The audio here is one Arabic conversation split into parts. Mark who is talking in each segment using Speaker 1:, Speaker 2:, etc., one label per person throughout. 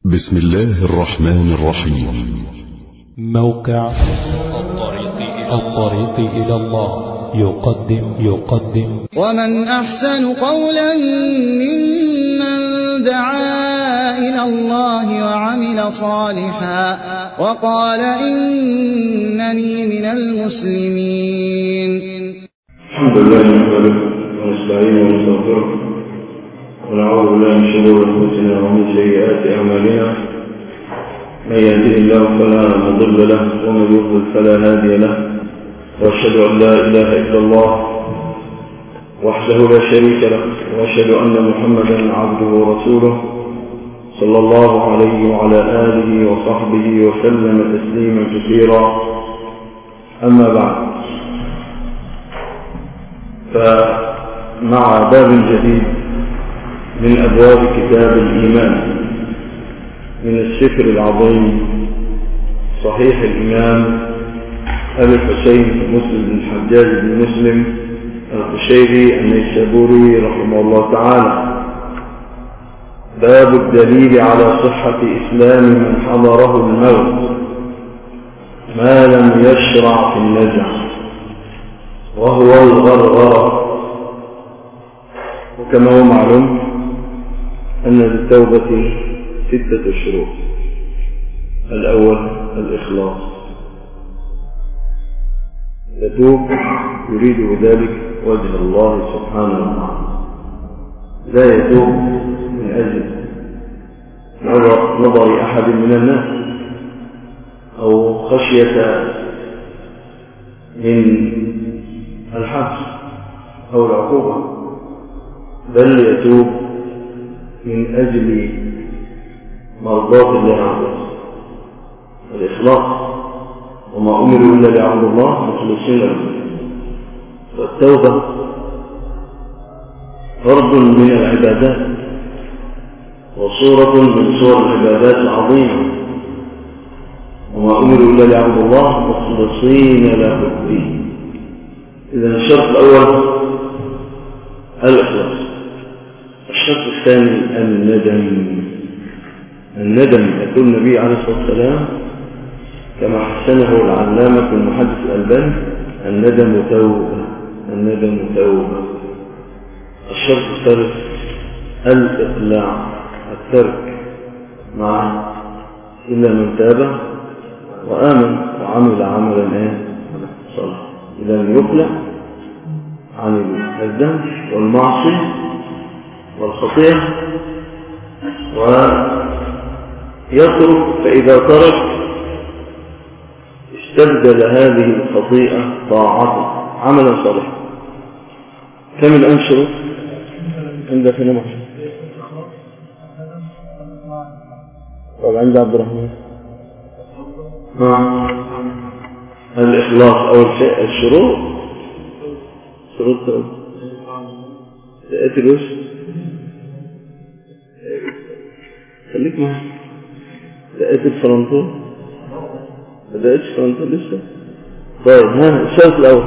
Speaker 1: بسم الله الرحمن الرحيم.
Speaker 2: موقع الطريق إلى الله يقدم
Speaker 3: ومن أحسن قولا ممن دعا إلى الله وعمل صالحا وقال إنني من المسلمين.
Speaker 4: الحمد لله نحمده ونستعينه ونستغفره ونعوذ بالله من شرور أنفسنا ومن سيئات أعمالنا. من يهده الله فلا مضل له ومن يضلل فلا هادي له، وأشهد أن لا إله إلا الله وحده لا شريك له، وأشهد أن محمدا عبده ورسوله صلى الله عليه وعلى آله وصحبه وسلم تسليما كثيرا. أما بعد، فمع باب جديد من أبواب كتاب الإيمان من السفر العظيم صحيح الإمام أبي الحسين مسلم بن الحجاج بن مسلم القشيري النيسابوري رحمه الله تعالى. باب الدليل على صحة إسلام من حضره الموت ما لم يشرع في النزع، وهو الغرغرة. وكما هو معلوم أن للتوبة 6 شروط. الأول الإخلاص، يتوب يريد بذلك وجه الله سبحانه وتعالى، لا يتوب من أجل نظر أحد من الناس أو خشية من الحبس أو العقوبة، بل يتوب من أجل مرضاة الله عز وجل. الإخلاص، وما أمروا إلا ليعبدوا الله مخلصين له. والتوبة فرض من العبادات وصورة من صور العبادات العظيمة، وما أمروا إلا ليعبدوا الله مخلصين له الدين. إذا الشرط الأول الإخلاص. الشرط الثاني الندم. يقول النبي عليه الصلاة والسلام كما حسنه العلامة المحدث الألباني: الندم توبة. الشرط الثالث الإقلاع، الترك، مع إلا من تاب وآمن وعمل عملا صالحا. إذا يقلع عن الذنب والمعصية والخطيئة ويترك، فإذا ترك استبدل هذه الخطيئة طاعته عملا صالحا. كم الآن شروط عندك هنا محمد؟ طب عند عبد الرحمن الإخلاص أول شيء. الشروط شروط تأتي الوش، خليك معي. تأتي الفرنطور، بدأتش فرنطور لسه. طيب الشرط الأول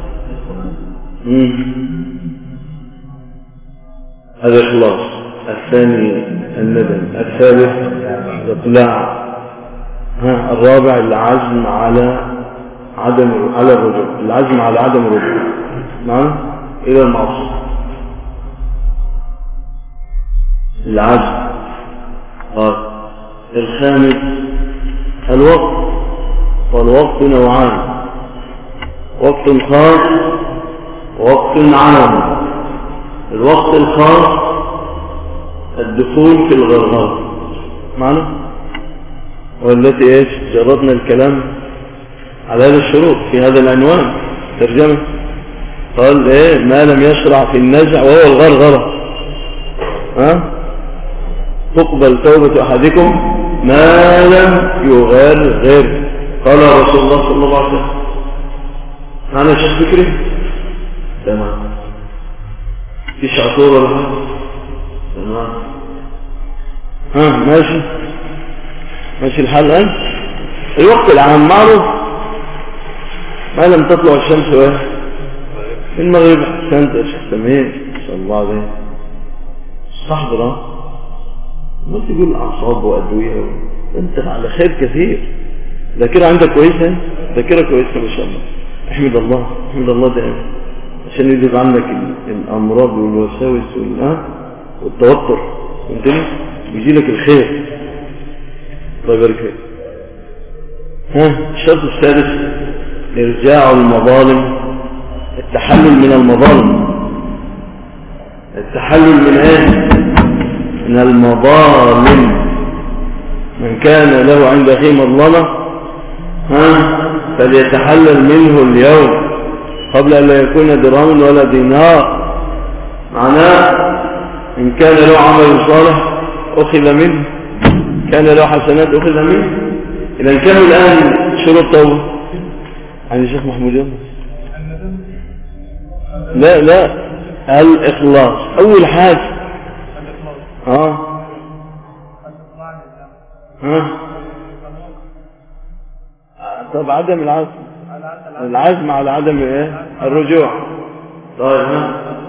Speaker 4: الإخلاص، الثاني الندم، الثالث الإقلاع، الرابع العزم على الرجوع، العزم على عدم الرجوع معنا إلى المعصية. العزم. الخامس الوقت، والوقت نوعان: وقت خاص ووقت عام. الوقت الخاص الدخول في الغرغرة معنا، والتي جربنا الكلام على هذه الشروط في هذا العنوان ترجمة. قال ما لم يشرع في النزع وهو الغرغرة. تقبل توبة أحدكم ما لم يغرغر. قال رسول الله صلى الله عليه وسلم. معنا شيخ فكري؟ تمام. فيش عطور ولا حاجة؟ تمام. ماشي الحال الآن. الوقت العام معروف: ما لم تطلع الشمس في المغرب. أحسنت يا شيخ سمير، ما شاء الله عليه. استحضر ما تقول أعصاب وأدوية، أنت على خير كثير. ذاكرة عندك كويسة، ذاكرة كويسة ما شاء الله. احمد الله، احمد الله دائما عشان يذهب عنك الأمراض والوساوس والتوتر، فهمتني؟ بيجي لك الخير. الله يبارك فيك. الشرط السادس إرجاع المظالم، التحلل من المظالم. التحلل من ايه؟ من المظالم. من كان له عند أخيه مظلمة فليتحلل منه اليوم قبل أن لا يكون درهم ولا دينار. معناه إن كان له عمل صالح أخذ منه، كان له حسنات أخذ منه. إذا كانوا الآن شروط توبة عن الشيخ محمود يوم. لا الإخلاص أول حاجة. طب عدم العزم على عدم ايه؟ الرجوع. طيب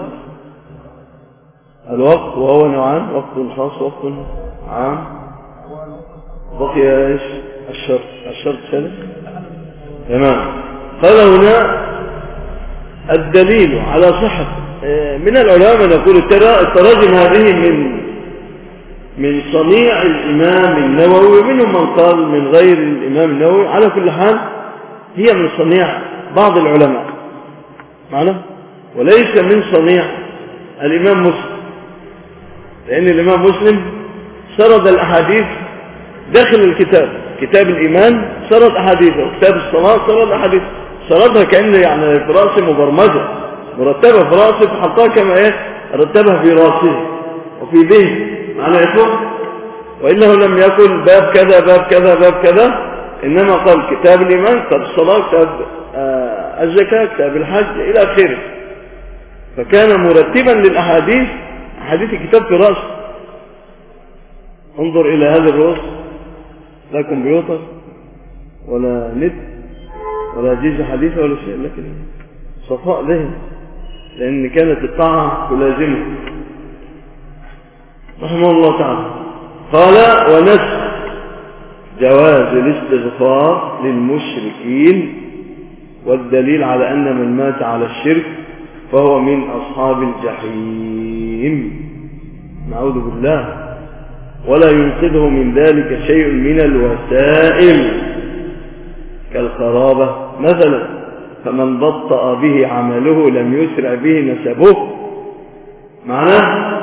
Speaker 4: الوقت، وهو نوعان، وقت خاص وقت عام. بقي ايش؟ الشرط ثالث. تمام. قال هنا الدليل على صحة. من العلماء نقول التراجم هذه من صنيع الإمام النووي، ومنهم من قال من غير الإمام النووي. على كل حال هي من صنيع بعض العلماء معنا، وليس من صنيع الإمام مسلم، لأن الإمام مسلم سرد الأحاديث داخل الكتاب، كتاب الإيمان سرد أحاديثه، وكتاب الصلاة سرد أحاديث، سردها كأنه يعني في رأسه مبرمجة مرتبة في رأسه، فحطها كما رتبها في رأسه وفي ذهنه معنى يفهم. وإنه لم يقل باب كذا باب كذا باب كذا، إنما قال كتاب الإيمان، كتاب الصلاة، كتاب الزكاة، كتاب الحج إلى آخره. فكان مرتبا للأحاديث، أحاديث الكتاب في رأسه. انظر إلى هذا الرؤوس، لا كمبيوتر ولا نت ولا أجهزة حديثة ولا شيء، لكن صفاء ذهن، لأن كانت الطاعة تلازمه رحمه الله تعالى. قال ونسخ جواز الاستغفار للمشركين، والدليل على أن من مات على الشرك فهو من أصحاب الجحيم، نعوذ بالله. ولا ينقذه من ذلك شيء من الوسائل كالقرابة مثلا، فمن بطأ به عمله لم يسرع به نسبه. معناه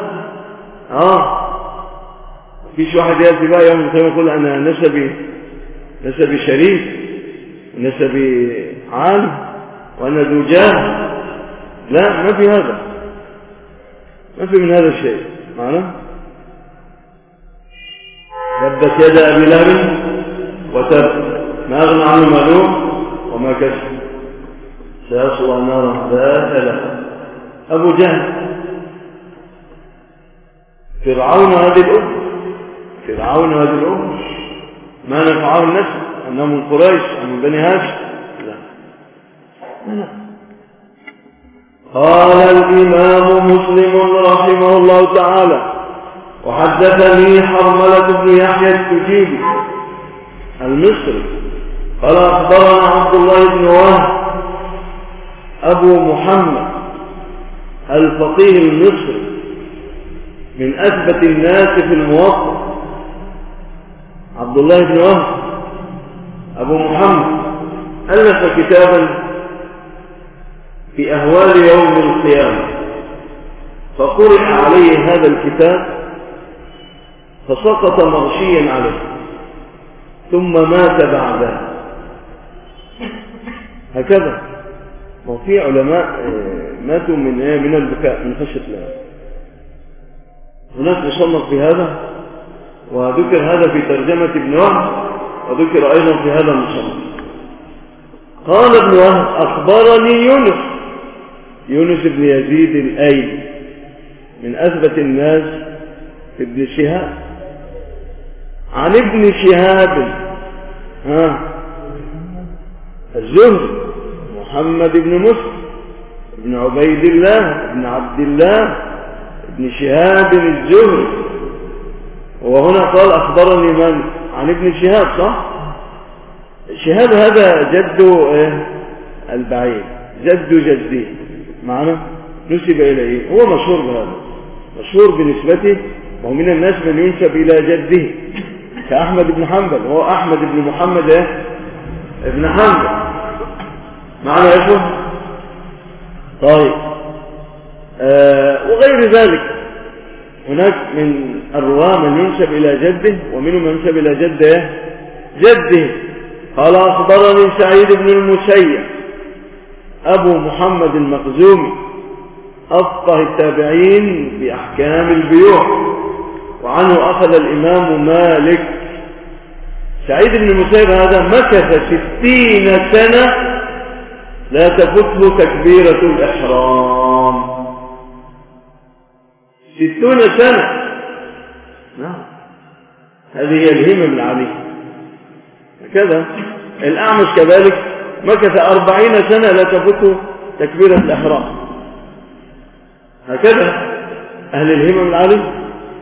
Speaker 4: فيش واحد يأتي بقى يوم القيامة يقول أنا نسبي شريف، نسبي عالم، وأنا ذو جاه. لا، ما في هذا، ما في من هذا الشيء. معناه تبت يد أبي لهب وتب، ما أغنى عنه ماله وما كسب، سيصلى نارا ذات لهب. أبو جهل، فرعون هذه الأمة ما نفعه النسل أنه من قريش أو من بني هاشم. لا. قال الإمام مسلم رحمه الله تعالى وحدثني حرملة بن يحيى التجيبي المصري قال أخبرنا عبد الله بن وهب أبو محمد الفقيه المصري من أثبت الناس في الموطأ. عبد الله بن وهب أبو محمد ألف كتابا في أهوال يوم القيامة، فقرئ عليه هذا الكتاب فسقط مغشيا عليه، ثم مات بعده. هكذا. وفي علماء ماتوا من البكاء من خشية الله. هناك مصنف في هذا، وذكر هذا في ترجمة ابن وهب، وذكر أيضا في هذا المصنف. قال ابن وهب أخبرني يونس بن يزيد الأيلي من أثبت الناس في ابن شهاب، عن ابن شهاب الزهري محمد بن مسلم بن عبيد الله بن عبد الله بن شهاب الزهري وهنا قال أخبرني من؟ عن ابن شهاب، صح؟ شهاب هذا جد البعيد، جد جده معنا، نسب إليه، هو مشهور بهذا، مشهور بنسبته، ومن الناس من ينسب إلى جده كأحمد بن حنبل، وهو أحمد بن محمد ابن حنبل معنا يا إخوة. طيب وغير ذلك هناك من الرواة من ينسب إلى جده، ومنهم من ينسب إلى جده. قال أخبرني سعيد بن المسيب أبو محمد المخزومي أفقه التابعين بأحكام البيوع، وعنه أخذ الإمام مالك. سعيد بن المسيب هذا مكث 60 سنة لا تفته تكبيرة الإحرام، 60 سنة. نعم، هذه هي الهمم العالية. هكذا الأعمش كذلك مكث 40 سنة لا تفته تكبيرة الإحرام. هكذا أهل الهمم العالية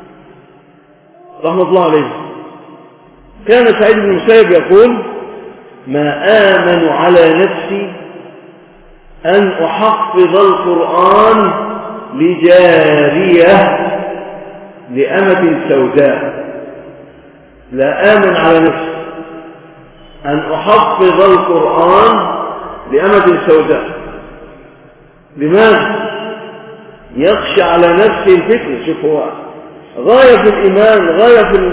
Speaker 4: رحمة الله عليه. كان سعيد بن المسيب يقول: ما آمن على نفسي أن أحفظ القرآن لجارية لأمة سوداء. لا آمن على نفسي أن أحفظ القرآن لأمة سوداء. لماذا؟ يخشى على نفسه الفتنة. شوف، هو غاية في الإيمان، غاية في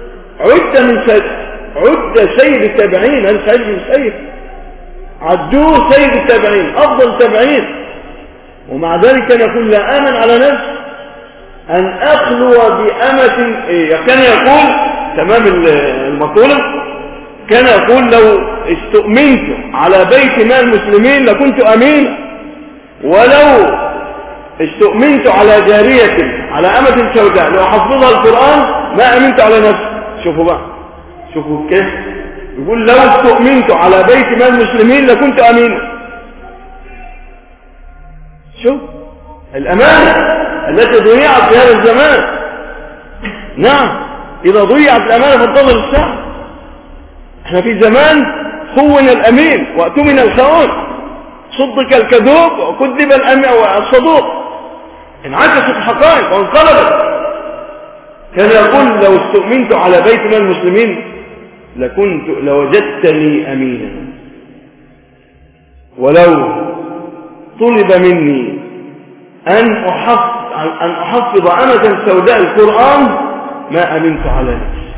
Speaker 4: عد سيد التابعين. هل سعيد بن المسيب عدوه سيد التابعين، أفضل التابعين، ومع ذلك كان يقول: لا آمن على نفسي أن أخلو بأمة. كان يقول تمام المقولة، كان يقول: لو استؤمنت على بيت مال المسلمين لكنت أمينا، ولو استؤمنت على جارية على أمة سوداء لو حفظها القرآن ما أمنت على نفسي. شوفوا بقى، شوفوا كيف يقول: لو استؤمنت على بيت مال المسلمين لكنت أمينا. شوف الأمانة التي ضيعت في هذا الزمان. نعم، إذا ضيعت الأمانة فانتظر الساعة. احنا في زمان خون الأمين وأتمن الخائن، صدق الكذوب وكذب الصدوق، انعكست الحقائق وانقلبت. كان يقول: لو استؤمنت على بيت من المسلمين لوجدتني أمينا، ولو طلب مني أن أحفظ أمة سوداء القرآن ما أمنت على نفسي.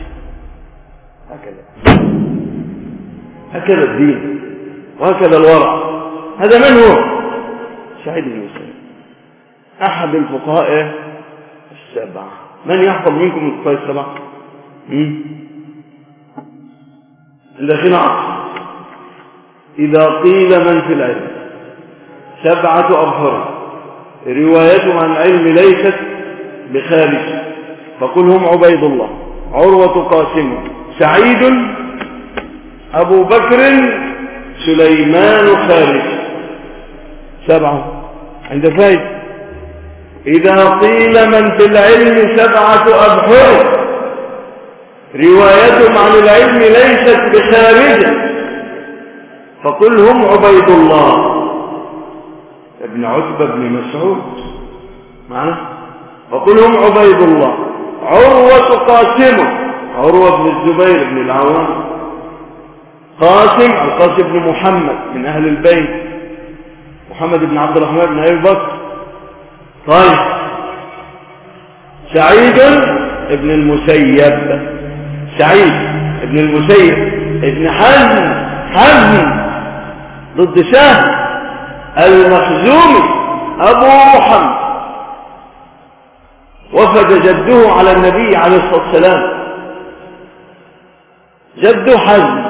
Speaker 4: هكذا الدين وهكذا الورع. هذا من هو؟ سعيد بن المسيب، أحد الفقهاء السبعة. من يحفظ منكم الفقهاء السبعة؟ الذين عصر. إذا قيل من في العلم 7 أبحر روايتهم عن العلم ليست بخارج، فقل هم عبيد الله، عروة، قاسم، سعيد، أبو بكر، سليمان، خارج. 7 عند فايد. إذا قيل من في العلم 7 أبحر روايتهم عن العلم ليست بخارج، فقل هم عبيد الله ابن عتبة بن مسعود معنا، فقل هم عبيد الله، عروة، قاسم، عروة بن الزبير بن العوام، قاسم، القاسم بن محمد من أهل البيت، محمد بن عبد الرحمن بن أبي بكر. طيب، سعيد ابن المسيب، سعيد ابن المسيب ابن حزم ضد سهل المخزومي أبو محمد. وفد جده على النبي عليه الصلاة والسلام، جده حزم،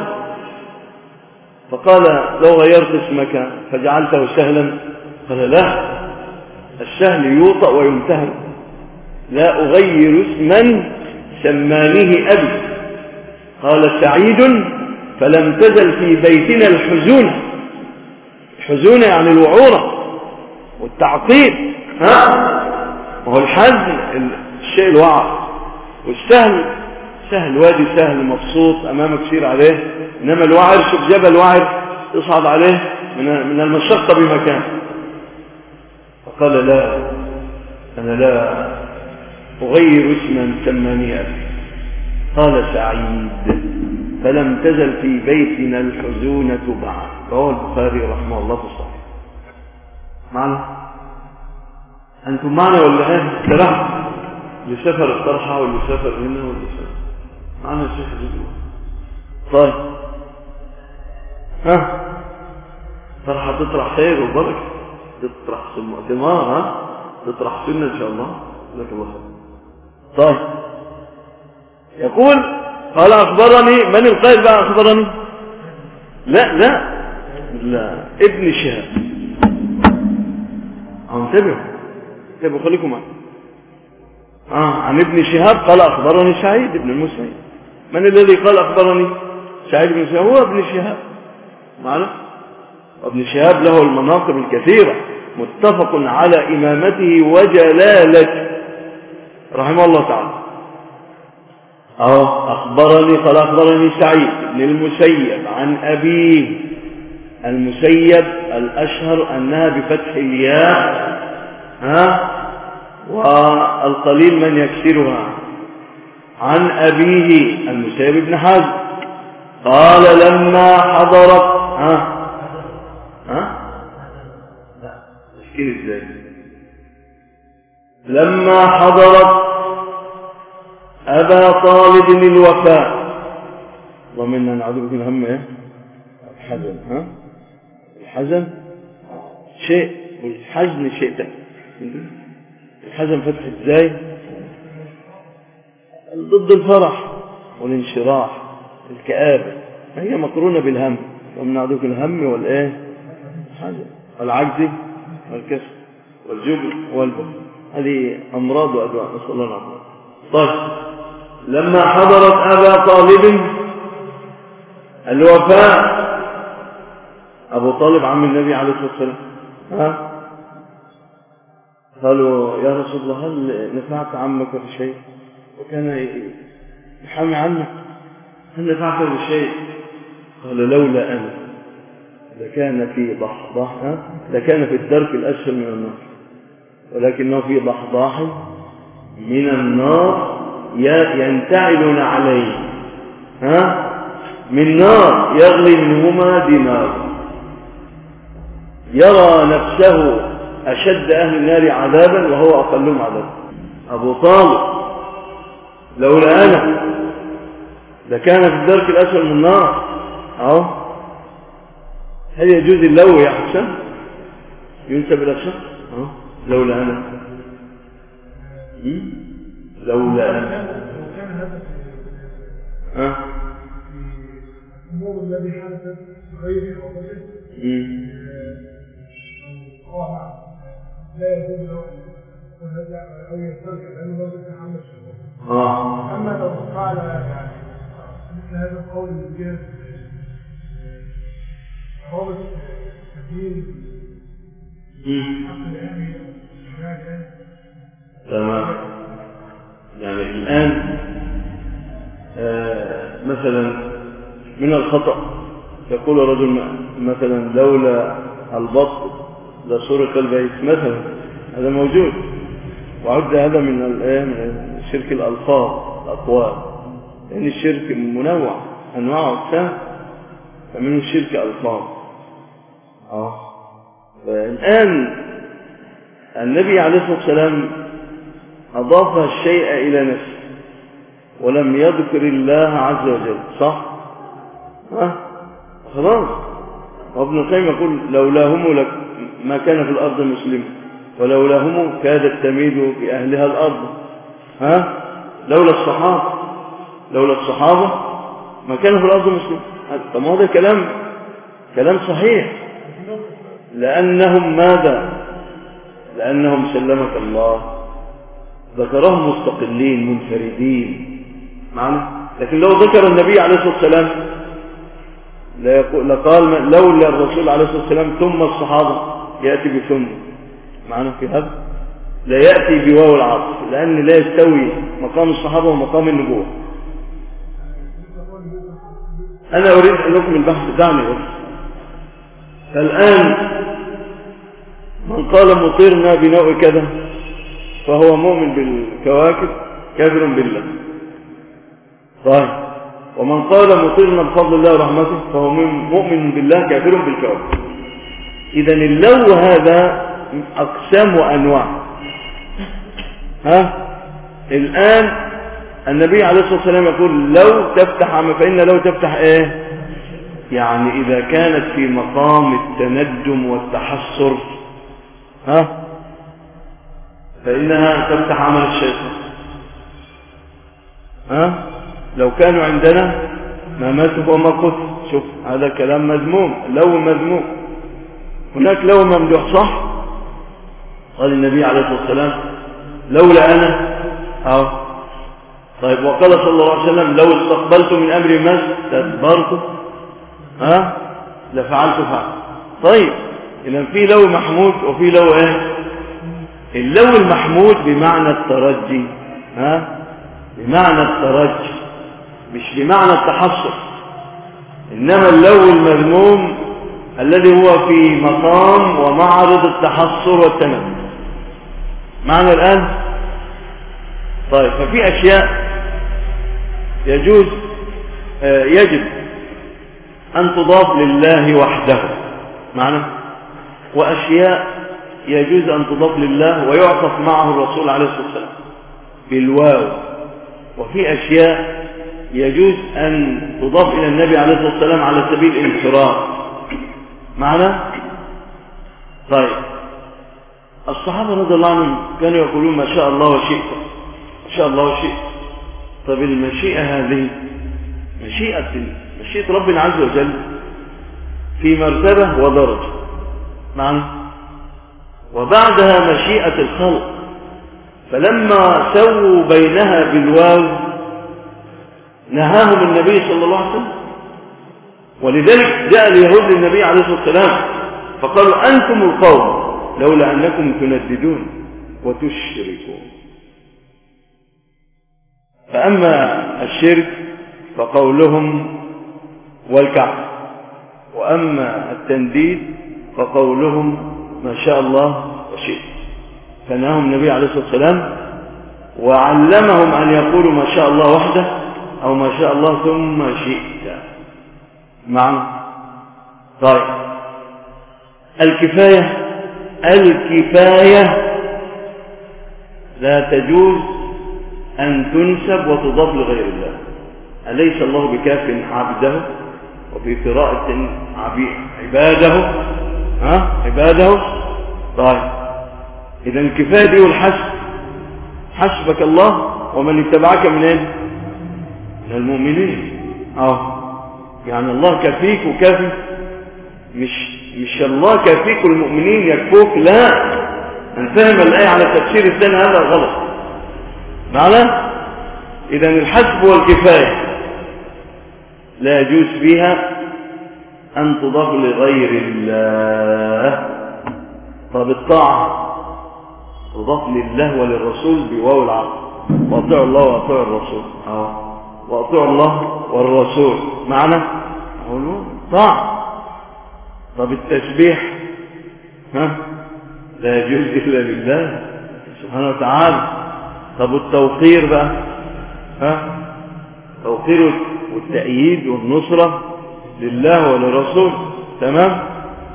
Speaker 4: فقال: لو غيرت اسمك فجعلته سهلا؟ قال: لا، السهل يوطأ ويمتهن، لا أغير اسما سمانيه أبي. قال سعيد: فلم تزل في بيتنا الحزونة. الحزونة يعني الوعورة والتعقيد. وهو الحزن الشيء الوعر،
Speaker 5: والسهل سهل، وادي سهل مبسوط أمامك سير عليه، إنما الوعر شوف جبل وعر تصعد عليه من المشقة بمكان. فقال لا، أنا لا أغير اسما سماني أبي. قال سعيد فلم تزل في بيتنا الحزونة بعد. رواه البخاري رحمه الله في الصحيح. معنا أنتم معنا ولا ايه؟ كلام اللي سافر الطرحة واللي سافر هنا واللي سافر معنا الشيخ جديد. طيب ها طرحة تطرح خير وبركة، تطرح ثمار، تطرح سنة إن شاء الله. لك الله خير. طيب يقول قال أخبرني من القائل بقى؟ أخبرني لا ابن شهاب. انتبهوا خليكم معي. عن ابن شهاب قال أخبرني سعيد بن المسيب. من الذي قال أخبرني سعيد بن المسيب؟ هو ابن شهاب معنا. ابن شهاب له المناقب الكثيرة، متفق على إمامته وجلالته رحمه الله تعالى. أخبرني قال أخبرني سعيد بن المسيب عن أبيه. المسيب الأشهر أنها بفتح الياء والقليل من يكسرها. عن أبيه المسيب بن حزم قال لما حضرت تشكيل ازاي؟ لما حضرت أبا طالب الوفاة. اللهم إنا نعوذ بك من الهم الحزن. الحزن شيء والحزن شيء تاني. الحزن فتح ازاي؟ ضد الفرح والانشراح، الكآبة، هي مقرونة بالهم. ومن نعوذ بك من الهم الحزن والعجز والكسل والجبن والبخل. هذه أمراض وأدواء، نسأل الله العافية. طيب لما حضرت أبا طالب الوفاة، أبو طالب عم النبي عليه الصلاة والسلام، قالوا يا رسول الله هل نفعت عمك بشيء؟ وكان يحامي عنك، هل نفعته بشيء؟ قال لولا أنا لكان في ضحضاح، لكان في الدرك الأسفل من النار، ولكنه في ضحضاح من النار ينتعلون عليه من نار يغلي منهما دماغه، يرى نفسه أشد أهل النار عذابا وهو أقلهم عذابا. أبو طالب لولا أنا لكان في الدرك الأسفل من النار. هل يجوز اللو يا حسن ينسب إلى الشخص؟ لولا أنا لولا أنا
Speaker 6: في الأمور الذي حدثت غير حوضته لا يجوز له أو يسترجع لأنه لو يتحمل شهوته. أما لو فعل يعني مثل هذا القول من جهة رابط تدين حق الأهل والشمال
Speaker 5: تمام. يعني الآن مثلا من الخطأ يقول رجل مثلا لولا البط لسرق البيت مثلا، هذا موجود، وعد هذا من شرك الألفاظ الأقوال، لأن الشرك منوع أنواع أقسام، فمنه الشرك ألفاظ. فالآن النبي عليه الصلاة والسلام أضاف الشيء إلى نفسه ولم يذكر الله عز وجل، صح؟ خلاص. وابن القيم يقول لولاهم ما كان في الأرض مسلم، ولولاهم كادت تميد بأهلها الأرض. لولا الصحابة ما كان في الأرض مسلم. طب هذا كلام صحيح، لأنهم ماذا؟ لأنهم سلمك الله ذكرهم مستقلين منفردين معنا. لكن لو ذكر النبي عليه الصلاة والسلام لقال لولا الرسول عليه الصلاة والسلام ثم الصحابة، يأتي بثم معنا في هذا. لا يأتي بواو العطف، لأن لا يستوي مقام الصحابة ومقام النبوة. أنا أريد أن أكمل البحث، دعني بس. فالآن من قال مطرنا بنوع كذا فهو مؤمن بالكواكب كافر بالله. طيب، ومن قال مطرنا بفضل الله ورحمته فهو مؤمن بالله كافر بالكواكب. إذن اللو هذا أقسام وأنواع. الآن النبي عليه الصلاة والسلام يقول لو تفتح فإن لو تفتح إيه؟ يعني إذا كانت في مقام التندم والتحسر فإنها تفتح عمل الشيطان. لو كانوا عندنا ما ماتوا وما قتل. شوف هذا كلام مذموم، لو مذموم. هناك لو ممدوح، صح؟ قال النبي عليه الصلاة والسلام لولا أنا طيب، وقال صلى الله عليه وسلم لو استقبلت من أمري ما استدبرت لفعلت فعل. طيب، إذن في لو محمود وفي لو إيه؟ اللو المحمود بمعنى الترجي، بمعنى الترجي مش بمعنى التحصر. إنما اللو المذموم الذي هو في مقام ومعرض التحصر والتندم. معنى الآن؟ طيب، ففي أشياء يجوز يجب أن تضاف لله وحده، معنى، وأشياء يجوز أن تضاف لله ويعطف معه الرسول عليه الصلاة والسلام بالواو، وفي أشياء يجوز أن تضاف إلى النبي عليه الصلاة والسلام على سبيل الانفراد، معنى. طيب، الصحابة رضي الله عنهم كانوا يقولون ما شاء الله وشئت، ما شاء الله وشئت. طب المشيئة هذه مشيئة ربنا عز وجل في مرتبة ودرجة، معنى، وبعدها مشيئة الخلق. فلما سووا بينها بالواو نهاهم النبي صلى الله عليه وسلم. ولذلك جاء اليهود للنبي عليه الصلاة والسلام فقالوا أنتم القوم لولا أنكم تنددون وتشركون. فأما الشرك فقولهم والكعب، وأما التنديد فقولهم ما شاء الله وشئت. فنهاهم النبي عليه الصلاة والسلام وعلمهم أن يقولوا ما شاء الله وحده أو ما شاء الله ثم شئت، معنى. طيب، الكفاية لا تجوز أن تنسب وتضاف لغير الله. أليس الله بكاف عبده؟ وفي قراءة عباده، عباده. طيب، إذا الكفاية دي والحسب، حسبك الله ومن اتبعك من المؤمنين. يعني الله كفيك وكافي، مش الله كفيك والمؤمنين يكفوك، لا. من فهم الآية على تفسير الثاني هذا غلط، معنى. إذا الحسب والكفاية لا يجوز فيها أن تضاف لغير الله. طب الطاعة تضاف لله وللرسول بواو العطف، وأطيعوا الله وأطيعوا الرسول، وأطيعوا الله والرسول، معنى طاعة. طب التسبيح لا يجوز إلا لله سبحانه وتعالى. طب التوقير بقى، توقير والتأييد والنصرة لله وللرسول، تمام.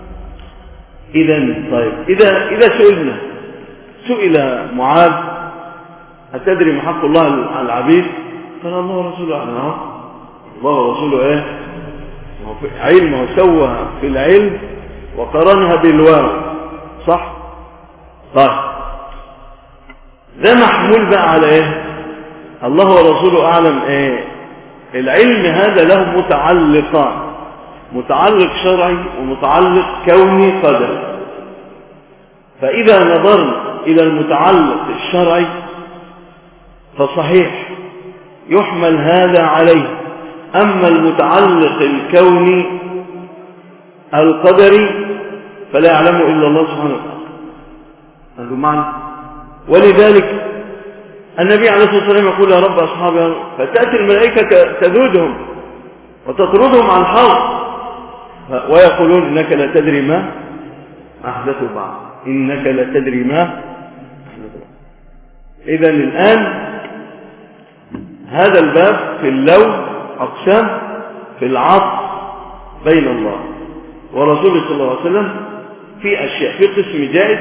Speaker 5: طيب، إذا سئل معاذ أتدري ما حق الله على العبيد؟ قال الله ورسوله أعلم. الله ورسوله إيه؟ علم، وسوى في العلم وقرنها بالواو، صح؟ طيب، ده محمول بقى على إيه؟ الله ورسوله أعلم. إيه العلم هذا؟ له متعلقان، متعلق شرعي ومتعلق كوني قدري. فإذا نظرنا إلى المتعلق الشرعي فصحيح يحمل هذا عليه. أما المتعلق الكوني القدري فلا يعلمه إلا الله سبحانه وتعالى. هذا معنى. ولذلك النبي عليه الصلاة والسلام يقول يا رب أصحابي، فتأتي الملائكة تذودهم وتطردهم عن الحوض ويقولون إنك لا تدري ما أحدثوا بعد، إنك لا تدري ما أحدثوا بعد. إذن الآن هذا الباب في اللون أقسام في العطف بين الله ورسوله صلى الله عليه وسلم في أشياء، في قسم جائز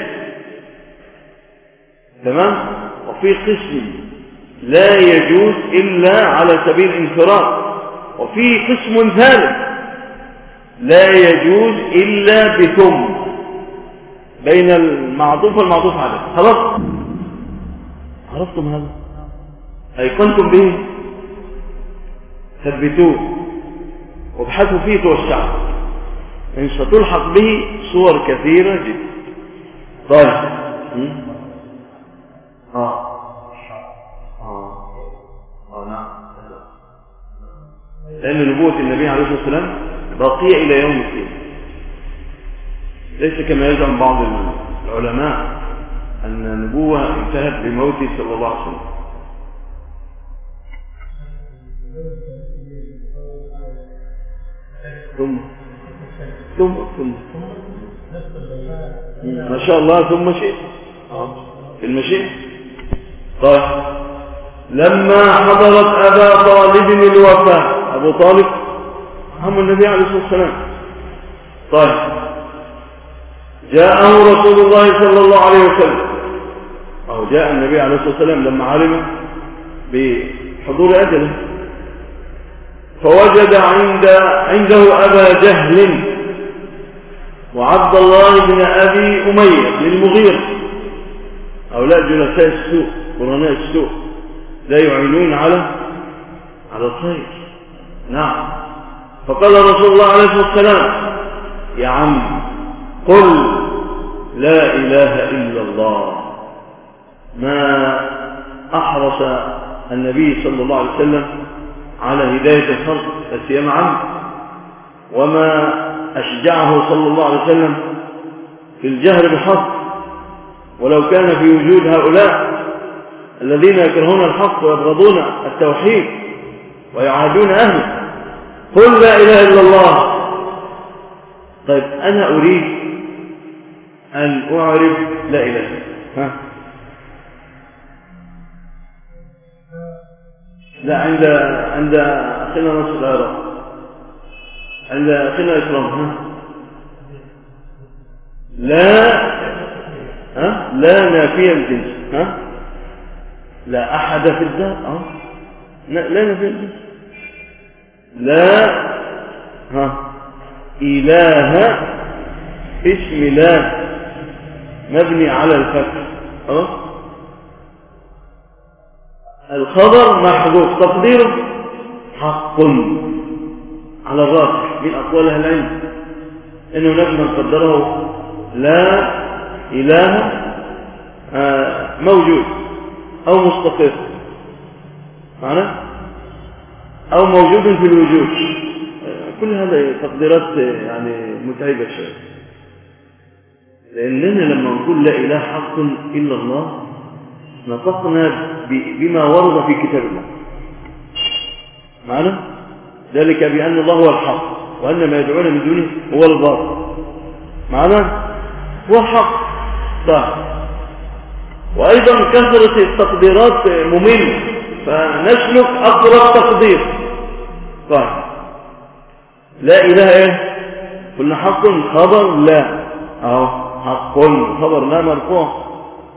Speaker 5: تمام، وفي قسم لا يجوز إلا على سبيل الانفراد، وفي قسم ثالث لا يجوز إلا بثم بين المعطوف والمعطوف عليه. خلاص عرفتم هذا؟ أيقنتم به؟ ثبتوه وابحثوا فيه توسعوا، إن ستلحق به صور كثيرة جدا. طيب نعم، لأن نبوة النبي عليه الصلاة والسلام باقية إلى يوم الدين، ليس كما يزعم بعض العلماء أن النبوة انتهت بموته صلى الله عليه وسلم. ثم ما شاء الله ثم شيء في المشيئة. طيب لما حضرت أبا طالب الوفاة، أبو طالب عم النبي عليه الصلاة والسلام، طيب جاءه رسول الله صلى الله عليه وسلم، أو جاء النبي عليه الصلاة والسلام لما علم بحضور أجله، فوجد عنده أبا جهل وعبد الله بن أبي أمية بن المغيرة، هؤلاء جلساء السوء قرناء السوء لا يعينون على الخير. نعم. فقال رسول الله عليه الصلاة والسلام يا عم قل لا إله إلا الله. ما أحرص النبي صلى الله عليه وسلم على هداية الخلق فسيما عنه، وما أشجعه صلى الله عليه وسلم في الجهر بالحق، ولو كان في وجود هؤلاء الذين يكرهون الحق ويبغضون التوحيد ويعادون أهله، قل لا إله إلا الله. طيب أنا أريد أن أعرف لا إله لا عند أخينا نصر العراق، عند أخينا إكرام لا نافية الجنس لا أحد في الدار لا نافية الجنس، لا إله اسم لا مبني على الفتح، الخبر محذوف تقديره حق على الراجح من أقوال أهل العلم، إنه نجم قدره لا إله موجود أو مستقر معنى أو موجود في الوجود. كل هذا تقديرات يعني متعبة شوية، لأننا لما نقول لا إله حق إلا الله نطقنا بما ورد في كتاب الله معنى ذلك بأن الله هو الحق وأن ما يدعون من دونه هو الباطل معنى هو الحق. طيب وأيضا كثرة التقديرات مملة، فنسلك أقرب تقدير. طيب لا إله قلنا حق خبر لا حق خبر لا مرفوع،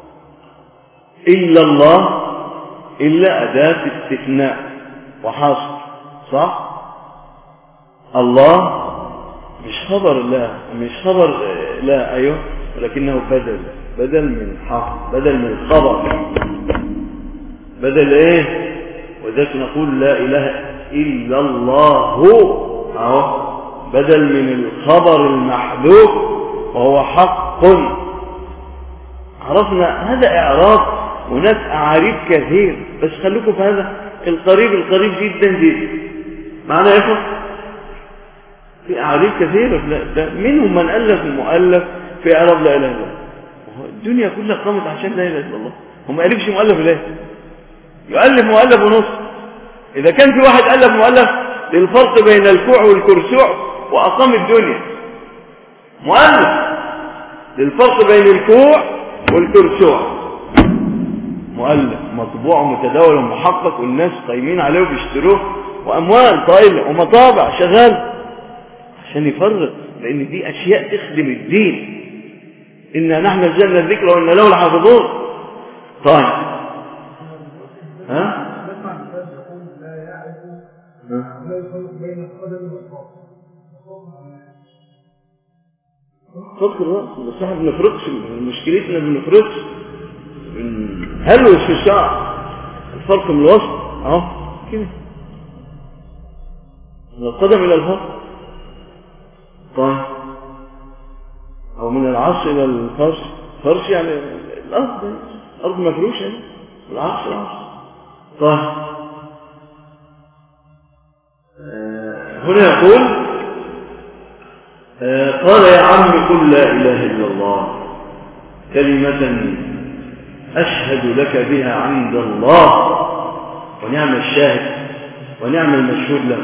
Speaker 5: إلا الله إلا أداة استثناء وحصر صح. الله مش خبر لا، مش خبر لا أيوه، ولكنه بدل من حق، بدل من خبر، بدل ايه. وذلك نقول لا إله إلا الله بدل من الخبر المحذوف وهو حق. عرفنا هذا إعراب. هناك أعاريب كثير، بس خلوكم في هذا القريب جدا جدا. معنى يا إخوة في أعاريب كثيرة، منهم من ألف المؤلف في إعراب لا إله إلا الله. الدنيا كلها قامت عشان لا إله إلا الله، هو ما ألفش مؤلف ليه؟ يؤلف مؤلف ونص. إذا كان في واحد ألف مؤلف للفرق بين الكوع والكرسوع وأقام الدنيا، مؤلف للفرق بين الكوع والكرسوع، مؤلف مطبوع ومتداول ومحقق والناس قايمين عليه وبيشتروه وأموال طائلة ومطابع شغال عشان يفرق، لأن دي أشياء تخدم الدين. إنا نحن نزلنا الذكر وإنا له لحافظون. طيب ها؟
Speaker 6: لا يفرق بين القدم والفرق.
Speaker 5: فرق الرأس بس احنا بنفرقش، مشكلتنا بنفرقش، بنهلوش في الشعر. الفرق من الوسط اهو كده من القدم الى الفرق. طيب او من العرش الى الفرش. فرش يعني الارض مفروشه يعني. العرش. طيب هنا يقول قال يا عم قل لا إله إلا الله كلمة أشهد لك بها عند الله، ونعم الشاهد ونعم المشهود له.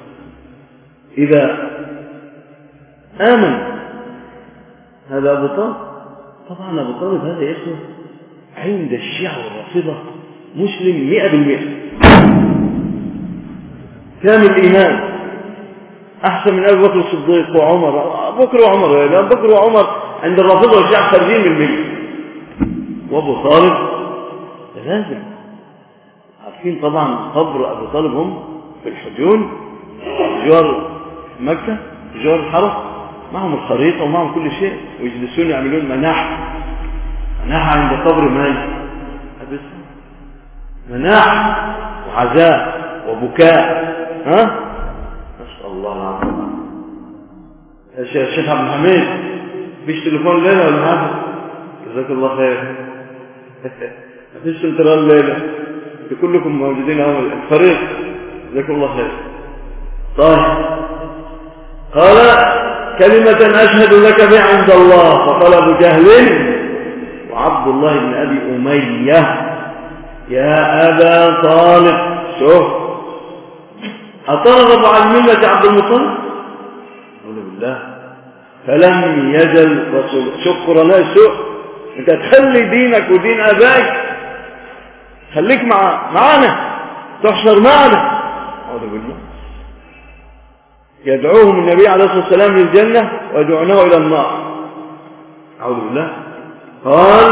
Speaker 5: إذا آمن هذا أبو طالب، طبعا أبو طالب هذا اسمه عند الشيعة والرافضة مسلم 100%، كامل الإيمان، أحسن من أبي بكر الصديق وعمر. أبو بكر وعمر عند الرافضة والشيعة خارجين من الملة، وأبو طالب لازم. عارفين طبعا قبر أبو طالب هم في الحجون جوار مكة جوار الحرم، معهم الخريطة ومعهم كل شيء، ويجلسون يعملون مناح عند قبر مالك، مناح وعزاء وبكاء. ها نسأل الله العافية. يا شيخ عبد الحميد فيش تليفون ليلة ولا حاجة؟ جزاك الله خير. مفيش سنترال ليلة، انتوا كلكم موجودين اهو الفريق، جزاك الله خير. طيب قال كلمة أشهد لك بها عند الله. فقال أبو جهل وعبد الله بن أبي أمية يا أبا طالب، شوف أترغب عن ملة عبد المطلب؟ أقول بالله. فلم يزل رسول، شكرا لا سوء، أنت تخلي دينك ودين أبائك، خليك معنا تحشر معنا. أقول بالله. يدعوهم النبي عليه الصلاة والسلام للجنة ويدعونه إلى النار. أعوذ بالله. قال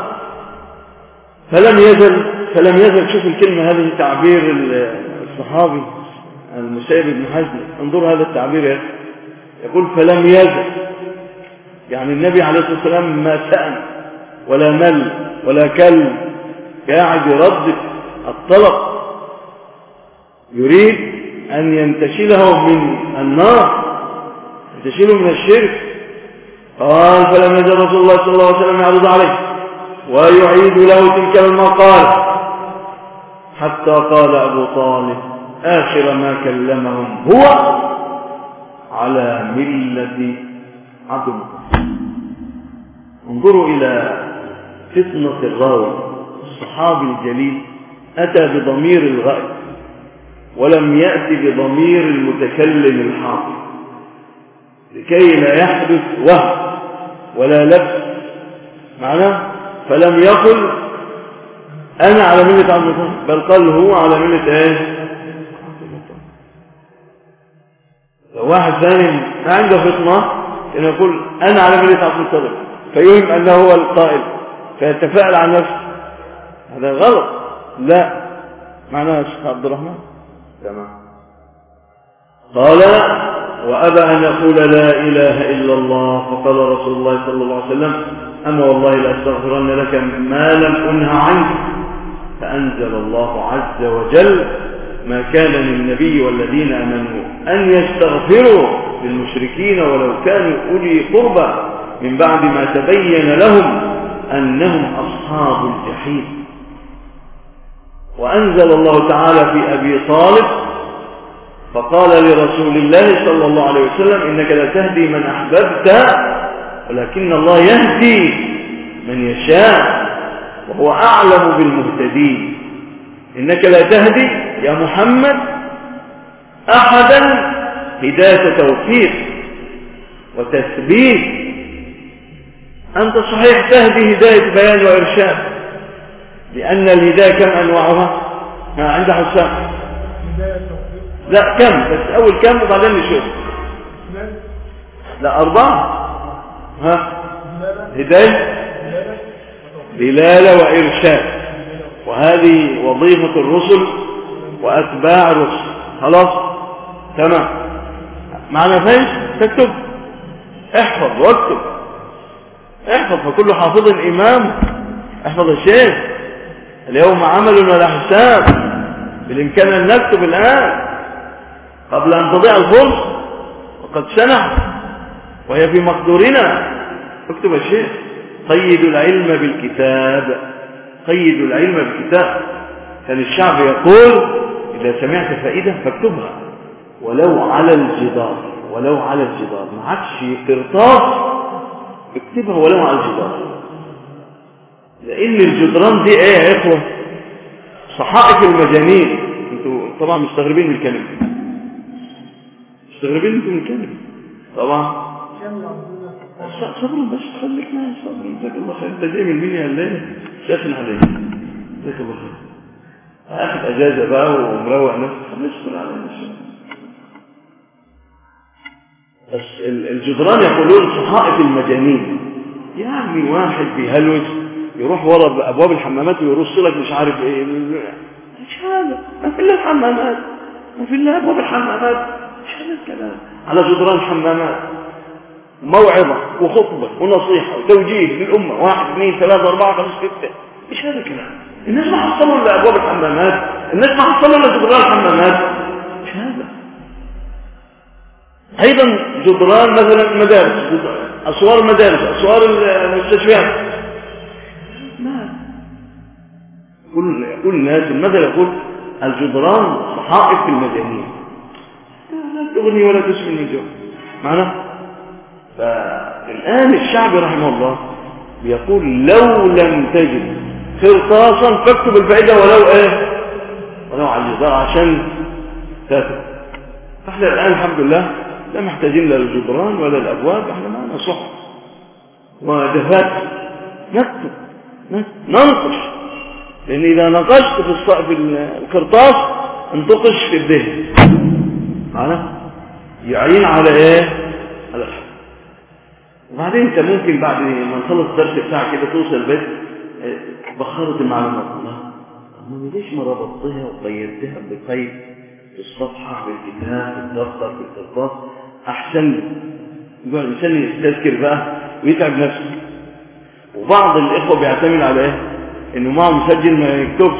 Speaker 5: فلم يزل. شوف الكلمة هذه تعبير الصحابي المسيب بن حزم، انظر هذا التعبير يا أخي. يقول فلم يزل، يعني النبي عليه الصلاة والسلام ما سأم ولا مل ولا كل، قاعد يردد الطلب، يريد أن ينتشله من النار، ينتشله من الشرك. قال فلم يزل رسول الله صلى الله عليه وسلم يعرض عليه ويعيد له تلك المقال حتى قال أبو طالب آخر ما كلمهم هو على ملة عبد المطلب. انظروا إلى فطنة الراوي الصحابي الجليل، أتى بضمير الغائب ولم يأتي بضمير المتكلم الحاضر لكي لا يحدث وهم ولا لبس معناه. فلم يقل أنا على ملة عبد المطلب، بل قال هو على ملة ايه؟ لو واحد ثاني ما عنده فطنة إنه يقول أنا على ملة عبد المطلب فيهم أنه هو القائل فيتفاعل عن نفسه، هذا غلط. لا معناه يا شيخ عبد الرحمن تمام. قال وأبى أن يقول لا إله إلا الله. فقال رسول الله صلى الله عليه وسلم أما والله لأستغفرن لك ما لم أنه عنك. فأنزل الله عز وجل ما كان للنبي والذين آمنوا أن يستغفروا للمشركين ولو كانوا أولي قربى من بعد ما تبين لهم أنهم أصحاب الجحيم. وأنزل الله تعالى في أبي طالب فقال لرسول الله صلى الله عليه وسلم إنك لا تهدي من أحببت ولكن الله يهدي من يشاء. وهو أعلم بالمهتدين. إنك لا تهدي يا محمد أحدا هداية توفيق وتثبيت، أنت صحيح تهدي هداية بيان وإرشاد، لأن الهداية كم أنواعها؟ عند حسام لا كم، بس أول كم وبعدين نشوف. لا 4. هداية دلالة وإرشاد، وهذه وظيفة الرسل وأتباع الرسل. خلاص تمام معنى فايش تكتب، احفظ واكتب، احفظ، فكل حافظ إمام. احفظ الشيخ، اليوم عمل ولا حساب، بالإمكان أن نكتب الآن قبل أن تضيع الفرصة، وقد سنح وهي في مقدورنا. اكتب الشيخ، قيدوا العلم بالكتاب، قيدوا العلم بالكتاب. كان الشعب يقول إذا سمعت فائدة فاكتبها ولو على الجدار، ولو على الجدار، ما عادش قرطاس، اكتبها ولو على الجدار. لأن الجدران دي ايه يا إخوة؟ صحائف المجانين. انتوا طبعا مستغربين من الكلمة، مستغربين انتوا من الكلمة طبعا. صبروا بس، خليك معي، صبروا. جزاك الله خير. انت جاي من مين يا الليل؟ شاكن عليك، جزاك الله خير. اخذ اجازه بقى ومروق نفسك، خلص علينا شويه. بس الجدران يقولون صحائف المجانين، يعني واحد بيهلوج يروح ورا ابواب الحمامات ويرص لك مش عارف ايه، مش هذا، ما في الا الحمامات، ما في الا ابواب الحمامات، مش هذا الكلام. على جدران الحمامات موعظة وخطبة ونصيحة وتوجيه للأمة، 1 2 3 4 5 6، إيش هذا الكلام؟ الناس ما حصلوا إلا أبواب الحمامات، الناس ما حصلوا إلا جدران الحمامات، إيش هذا؟ أيضا جدران مثلا مدارس، أسوار المدارس، أسوار المستشفيات، ما كل الناس المثل يقول الجدران صحائف المجانين، لا تغني ولا تسمن من جوع. معنا؟ فالآن الشعب رحمه الله بيقول لو لم تجد قرطاسا فاكتب الفائدة ولو ايه، ولو على الجدار عشان تاكل. فاحنا الآن الحمد لله لا محتاجين لا الجدران ولا الأبواب، احنا معنا صحف ودفاتر نكتب ننقش، لأن إذا نقشت في القرطاس انتقش في الذهن، معنا يعين على ايه، على الحفظ. وبعدين انت ممكن بعد ما نخلص الدرس بتاعك كده توصل البيت بخرت المعلومات، الله ما ليش ما ربطتها وقيدتها بقيد في الصفحه بالكتاب في الدفتر في القرطاس، احسن يقعد الانسان يستذكر بقى ويتعب نفسه. وبعض الاخوه بيعتمد على ايه، انه معه مسجل ما يكتبش،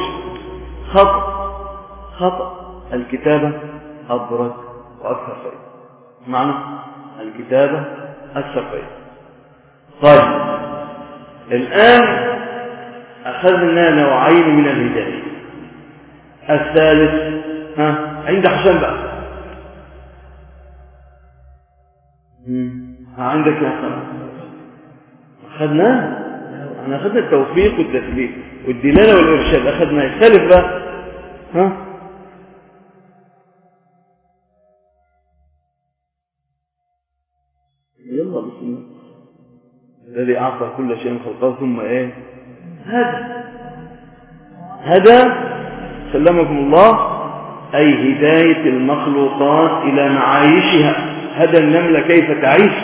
Speaker 5: خطا الكتابه ابرك واكثر فائده. معنى الكتابه اكثر فائده. طيب الآن أخذنا نوعين من الهداية. الثالث عند حسام بقى، عندك يا حسام أخذناه، احنا أخذنا التوفيق والتثبيت والدلالة والإرشاد، أخذنا. الثالث بقى يلا بسم الله. الذي أعطى كل شيء خلقه ثم إيه هدى سلمكم الله، أي هداية المخلوقات إلى معايشها. هدى النملة كيف تعيش.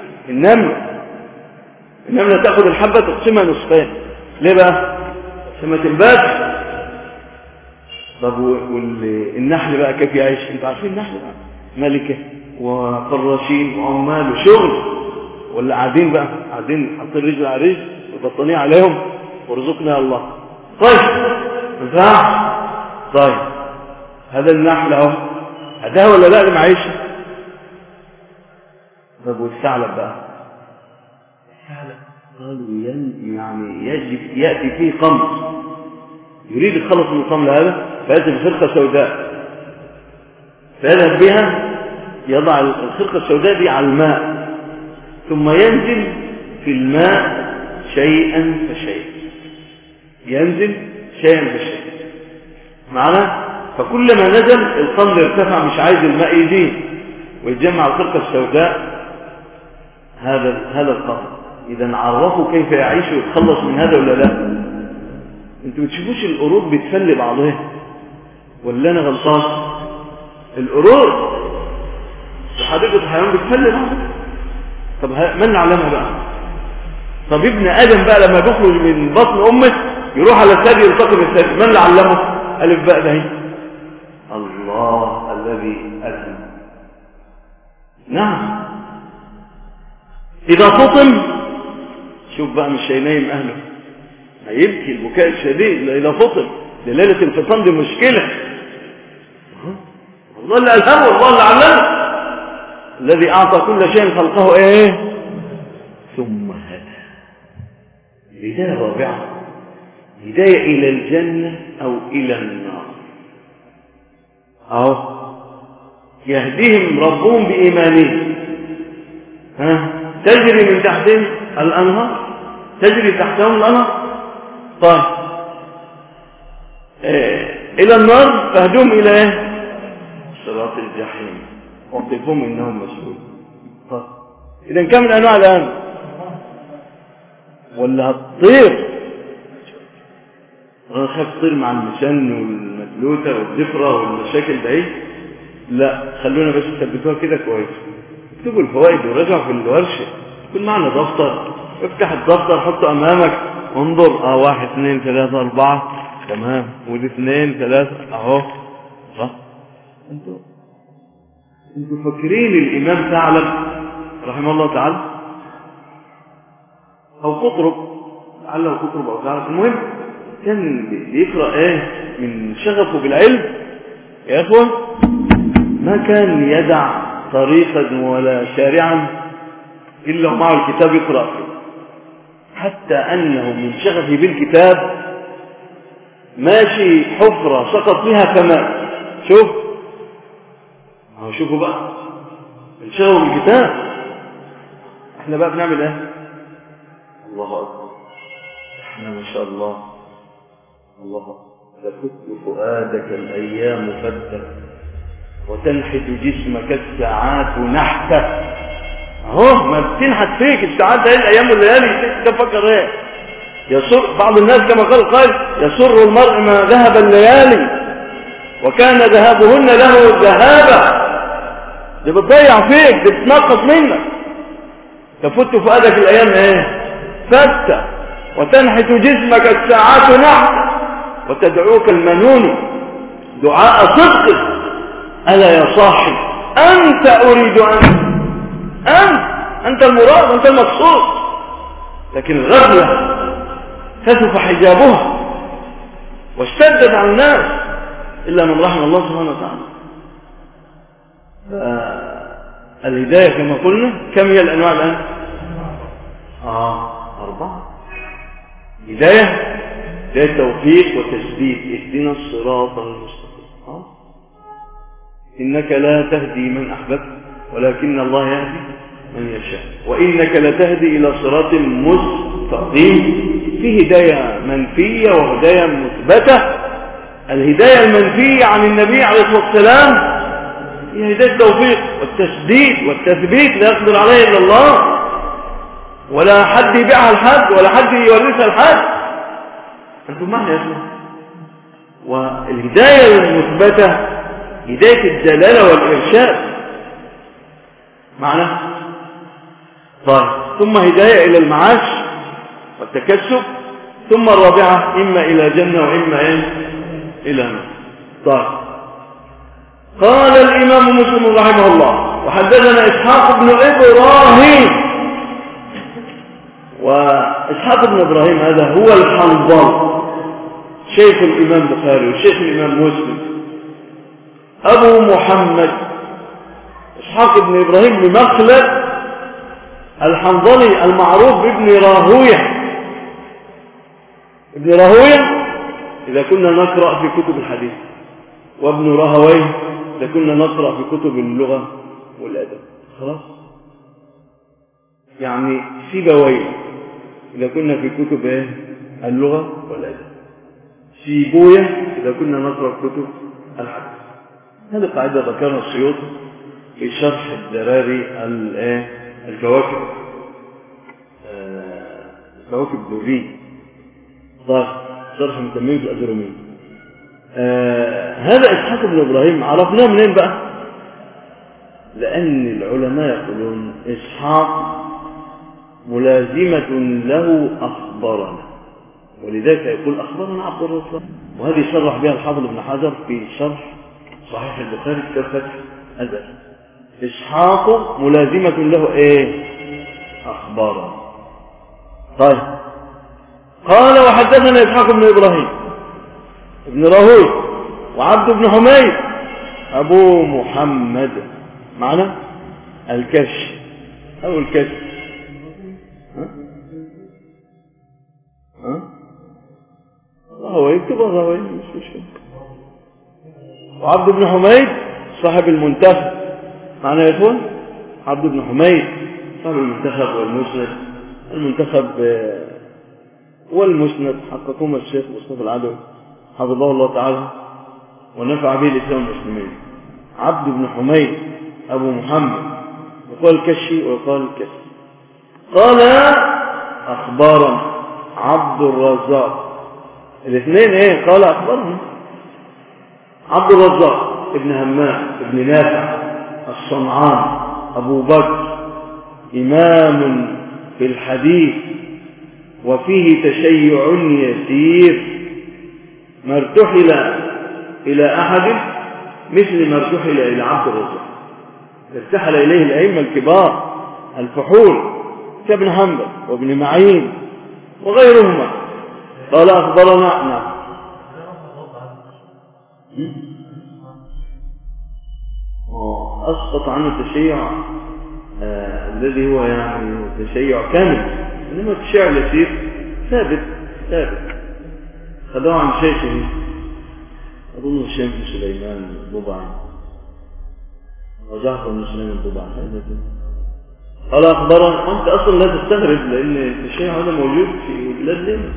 Speaker 5: النملة تأخذ الحبة تقسمها نصفين، ليه بقى؟ عشان ما تنبات. طب والنحل بقى كيف يعيش؟ انتوا عارفين النحل بقى ملكة وفراشين وعمال وشغل، ولا قاعدين حاطين رجل على رجل وبطانية عليهم ورزقنا الله. طيب نفع. طيب هذا النحل اهو هداه ولا لا لمعيشه؟ طب والثعلب بقى؟ الثعلب قالوا يعني يجب يأتي فيه قمر، يريد الخلص من القمر هذا فيأتي بخرقة سوداء فيذهب بها يضع الخرقة السوداء دي على الماء، ثم ينزل في الماء شيئا فشيئا ينزل شيئا فشيئا معنا. فكلما نزل القمر ارتفع، مش عايز الماء يزيد ويتجمع الخرقة السوداء هذا القمر. إذا عرفوا كيف يعيش ويتخلص من هذا ولا لا؟ انتوا بتشوفوش القرود بتفلي بعضها ولا انا غلطان؟ القرود في حديقة الحيوان بتفلي بعضها. طب من علمها بقى؟ طب ابن ادم بقى لما بيخرج من بطن امه يروح على الثدي يلتقي بالثدي، من اللي علمه؟ الف باء ده هي الله الذي ألهم. نعم. إذا فطم، شوف بقى مش هينايم أهله، هيبكي البكاء الشديد. إذا فطم ليلة الفطام دي مشكلة. الله اللي ألهمه، الله اللي علمه، الذي أعطى كل شيء خلقه إيه؟ ثم هدى. بداية رابعة، هداية إلى الجنة أو إلى النار. أو يهديهم ربهم بإيمانهم، تجري من تحتهم الأنهار، تجري تحتهم الأنهار. طيب إلى النار فهدوهم إلى إيه؟ صراط الجحيم وقفهم إنهم مسؤولون. طيب إذا كم الأنواع الآن؟ ولا هتطير؟ أنا خايف تطير مع المشن والمدلوتة والزفرة والمشاكل ده. لا، خلونا بس تثبتوها كده كويس. اكتبوا الفوائد وراجعوا في الورشة. يكون معنا دفتر، افتح الدفتر حطه أمامك، انظر 1 2 3 4 تمام، ودي 2 3 اهو صح. انتوا فاكرين الإمام ثعلب رحمه الله تعالى أو قطرب، لعله قطرب أو ثعلب، المهم كان بيقرأ ايه من شغفه بالعلم يا اخوان، ما كان يدع طريقا ولا شارعا الا ومعه الكتاب يقرأ فيه، حتى انه من شغفه بالكتاب ماشي حفرة سقط فيها كمان. شوفوا بقى الشغف بالكتاب. احنا بقى بنعمل ايه؟ الله اكبر، احنا ما شاء الله الله تفت فؤادك الأيام فتة وتنحت جسمك الساعات نحتة. اهو ما بتنحت فيك الساعات ده الأيام والليالي. تفكر ايه؟ يسر بعض الناس كما قال يسر المرء ما ذهب الليالي وكان ذهابهن له ذهابا. دي بتضيع فيك، دي بتنقص منك. تفت فؤادك الأيام ايه؟ فتة وتنحت جسمك الساعات نحتة وتدعوك المنون دعاء صدق. ألا يا صاحب أنت أريد أنت المراد، أنت المقصود. لكن الغفلة كشف حجابها واشتدت على الناس إلا من رحم الله سبحانه وتعالى. الهداية كما قلنا كم هي الأنواع الآن؟ 4. هداية توفيق وتثبيت، اهدنا الصراط المستقيم. إنك لا تهدي من أحببت ولكن الله يهدي من يشاء، وإنك لتهدي إلى صراط مستقيم. في هداية منفية وهداية مثبتة. الهداية المنفية عن النبي عليه الصلاة والسلام هي هداية التوفيق والتثبيت لا يقدر عليه إلا الله، ولا حد يبيعها لحد ولا حد يورثها لحد. أنتم معنا يا أخوان. والهداية المثبتة هداية الدلالة والإرشاد معنا. طيب ثم هداية إلى المعاش والتكسب، ثم الرابعة إما إلى جنة وإما إلى نار. طيب قال الإمام مسلم رحمه الله وحدثنا إسحاق بن إبراهيم. وإسحاق بن إبراهيم هذا هو الحنظل شيخ الإمام البخاري وشيخ الإمام مسلم، أبو محمد إسحاق بن إبراهيم بن مخلد الحنظلي المعروف بابن راهوية. ابن راهوية إذا كنا نقرأ في كتب الحديث، وابن راهويه إذا كنا نقرأ في كتب اللغة والأدب. خلاص يعني سيبويه إذا كنا في كتب اللغة والأدب. سيبويه إذا كنا نقرأ كتب الحديث. هذه قاعدة ذكرها السيوطي في شرح الدراري الكواكب كواكب الدوري شرح متمم الأجرومي. هذا إسحاق بن إبراهيم عرفناه منين بقى؟ لأن العلماء يقولون إسحاق ملازمة له أخبرنا، ولذلك يقول أخبرنا عبد الرزاق، وهذه شرح بها الحافظ ابن حجر في شرح صحيح البخاري في فتح الباري. إسحاق ملازمة له أخبارنا. طيب قال وحدثنا إسحاق بن إبراهيم ابن راهوي وعبد بن حميد أبو محمد معنا الكش أو الكش راهوي يكتب راهوي مش مشكلة. وعبد بن حميد صاحب المنتخب معنا يا إخوان. عبد بن حميد صاحب المنتخب والمسند. المنتخب والمسند حققهما الشيخ مصطفى العدوي حفظه الله تعالى ونفع به الإسلام والمسلمين. عبد بن حميد أبو محمد يقال كشي ويقال كشي. قال أخبارنا عبد الرزاق. الاثنين قال أخبارنا عبد الرزاق ابن همام ابن نافع الصنعان أبو بكر إمام في الحديث وفيه تشيع يسير، ما ارتحل إلى أحد مثل ما ارتحل إلى عبد الرزاق. ارتحل إليه الأئمة الكبار الفحول كابن حنبل وابن معين وغيرهما. قال أخبرنا نعم أسقط عنه التشيع الذي هو يعني تشيع كامل، إنما التشيع اليسير ثابت خذوه عن شيخه أظن الشيخ بن سليمان الضبعي وجعفر بن سليمان الضبعي. قال أخبرنا. وأنت أصلا لا تستغرب لأن التشيع هذا موجود في بلاد اليمن.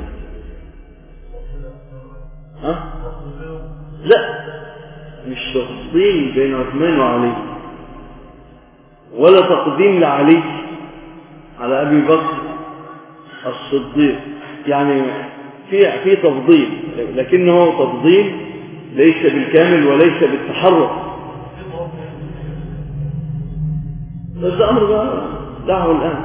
Speaker 5: لا مش تفضيل بين عثمان وعلي ولا تقديم لعلي على أبي بكر الصديق، يعني في تفضيل لكنه تفضيل ليس بالكامل وليس بالتحرك. بس أمر بقى دعه الآن.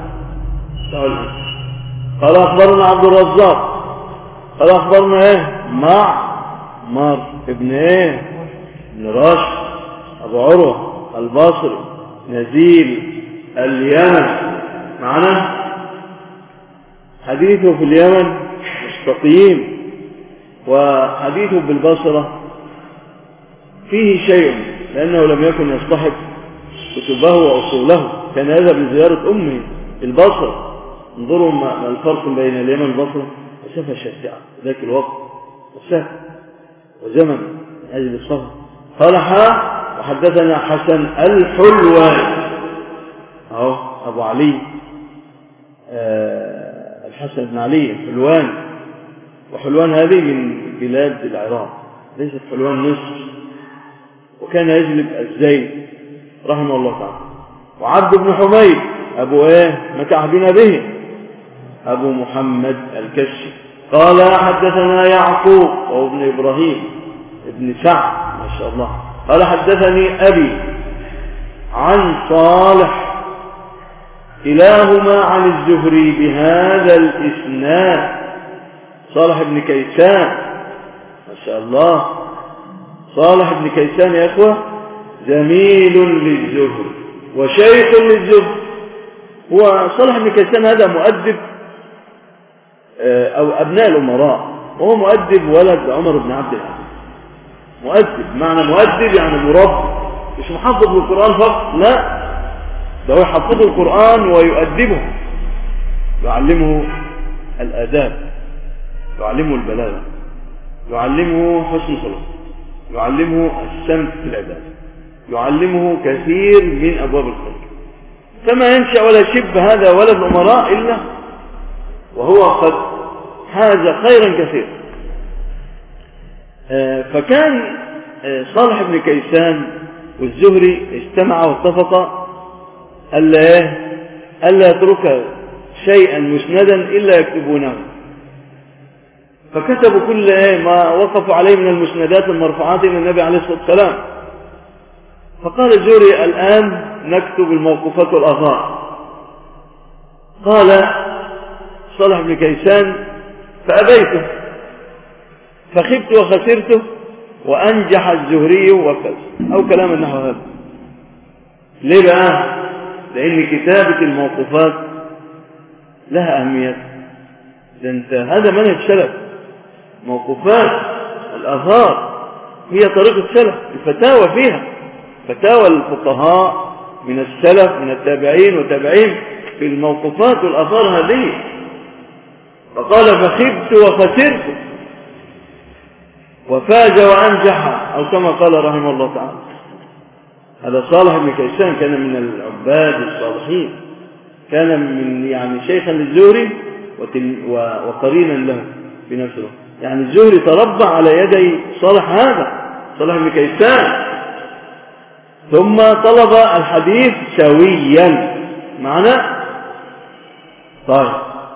Speaker 5: قال أخبرنا عبد الرزاق قال أخبرنا معمر ابن ابن راشد أبو عروة البصري نزيل اليمن معنا. حديثه في اليمن مستقيم، وحديثه بالبصرة فيه شيء لأنه لم يكن يصطحب كتبه وأصوله، كان يذهب لزيارة أمه البصرة. انظروا ما الفرق بين اليمن والبصرة، مسافة شاسعة ذاك الوقت مسافة وزمن أجل السفر. قال وحدثنا حسن الحلواني أبو علي الحسن بن علي الحلواني، وحلوان هذه من بلاد العراق ليست حلوان مصر، وكان يجلب الزيت رحمه الله تعالى. وعبد بن حميد أبو ما تعهدنا به أبو محمد الكشي. قال حدثنا يعقوب وهو ابن إبراهيم ابن سعد ما شاء الله. قال حدثني أبي عن صالح كلاهما عن الزهري بهذا الإسناد. صالح بن كيسان ما شاء الله. صالح بن كيسان يا أخوة زميل للزهري وشيخ للزهري. هو صالح بن كيسان هذا مؤدب أو أبناء الأمراء، وهو مؤدب ولد عمر بن عبد العزيز. مؤدب معنى مؤدب يعني مربي، مش محفظ بالقرآن فقط، لا ده هو يحفظه القرآن ويؤدبه، يعلمه الآداب، يعلمه البلاغة، يعلمه حسن الخلق، يعلمه السمت في العبادة، يعلمه كثير من أبواب الخير. فما ينشأ ولا يشب هذا ولد الأمراء إلا وهو قد حاز خيرا كثيرا. فكان صالح بن كيسان والزهري اجتمعا واتفقا ألا يترك شيئا مسندا إلا يكتبونه، فكتبوا كل ما وقفوا عليه من المسندات المرفوعات إلى النبي عليه الصلاة والسلام. فقال الزهري الآن نكتب الموقوفات والآثار. قال صالح بن كيسان فأبيته فخبت وخسرته وأنجح الزهري وكذا أو كلام نحو هذا. ليه بقى؟ لأن كتابة الموقوفات لها أهمية. هذا منهج سلف. موقوفات الآثار هي طريقة سلف، الفتاوى فيها فتاوى الفقهاء من السلف من التابعين والتابعين في الموقوفات والآثار هذه. فقال فخبت وخسرت وفاز وأنجح أو كما قال رحمه الله تعالى. هذا صالح بن كيسان كان من العباد الصالحين، كان من يعني شيخا للزهري وقرينا له في نفس الوقت. يعني الزهري تربى على يدي صالح هذا صالح بن كيسان، ثم طلب الحديث سويا معنا. طيب،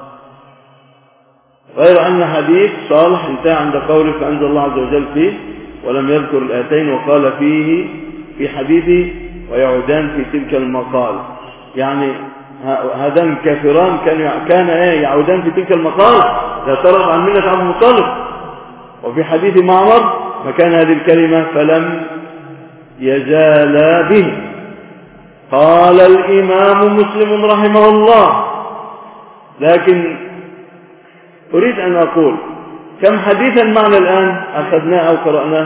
Speaker 5: غير أن حديث صالح انتهى عند قوله فأنزل الله عز وجل فيه ولم يذكر الآتين وقال فيه في حديثه ويعودان في تلك المقال. يعني هذان كافران كان يعودان في تلك المقال لا ترغب عن ملة عبد المطلب. وفي حديث معمر مكان هذه الكلمة فلم يزالا به. قال الإمام مسلم رحمه الله. لكن أريد أن أقول كم حديثا معنا الآن أخذناه أو قرأناه؟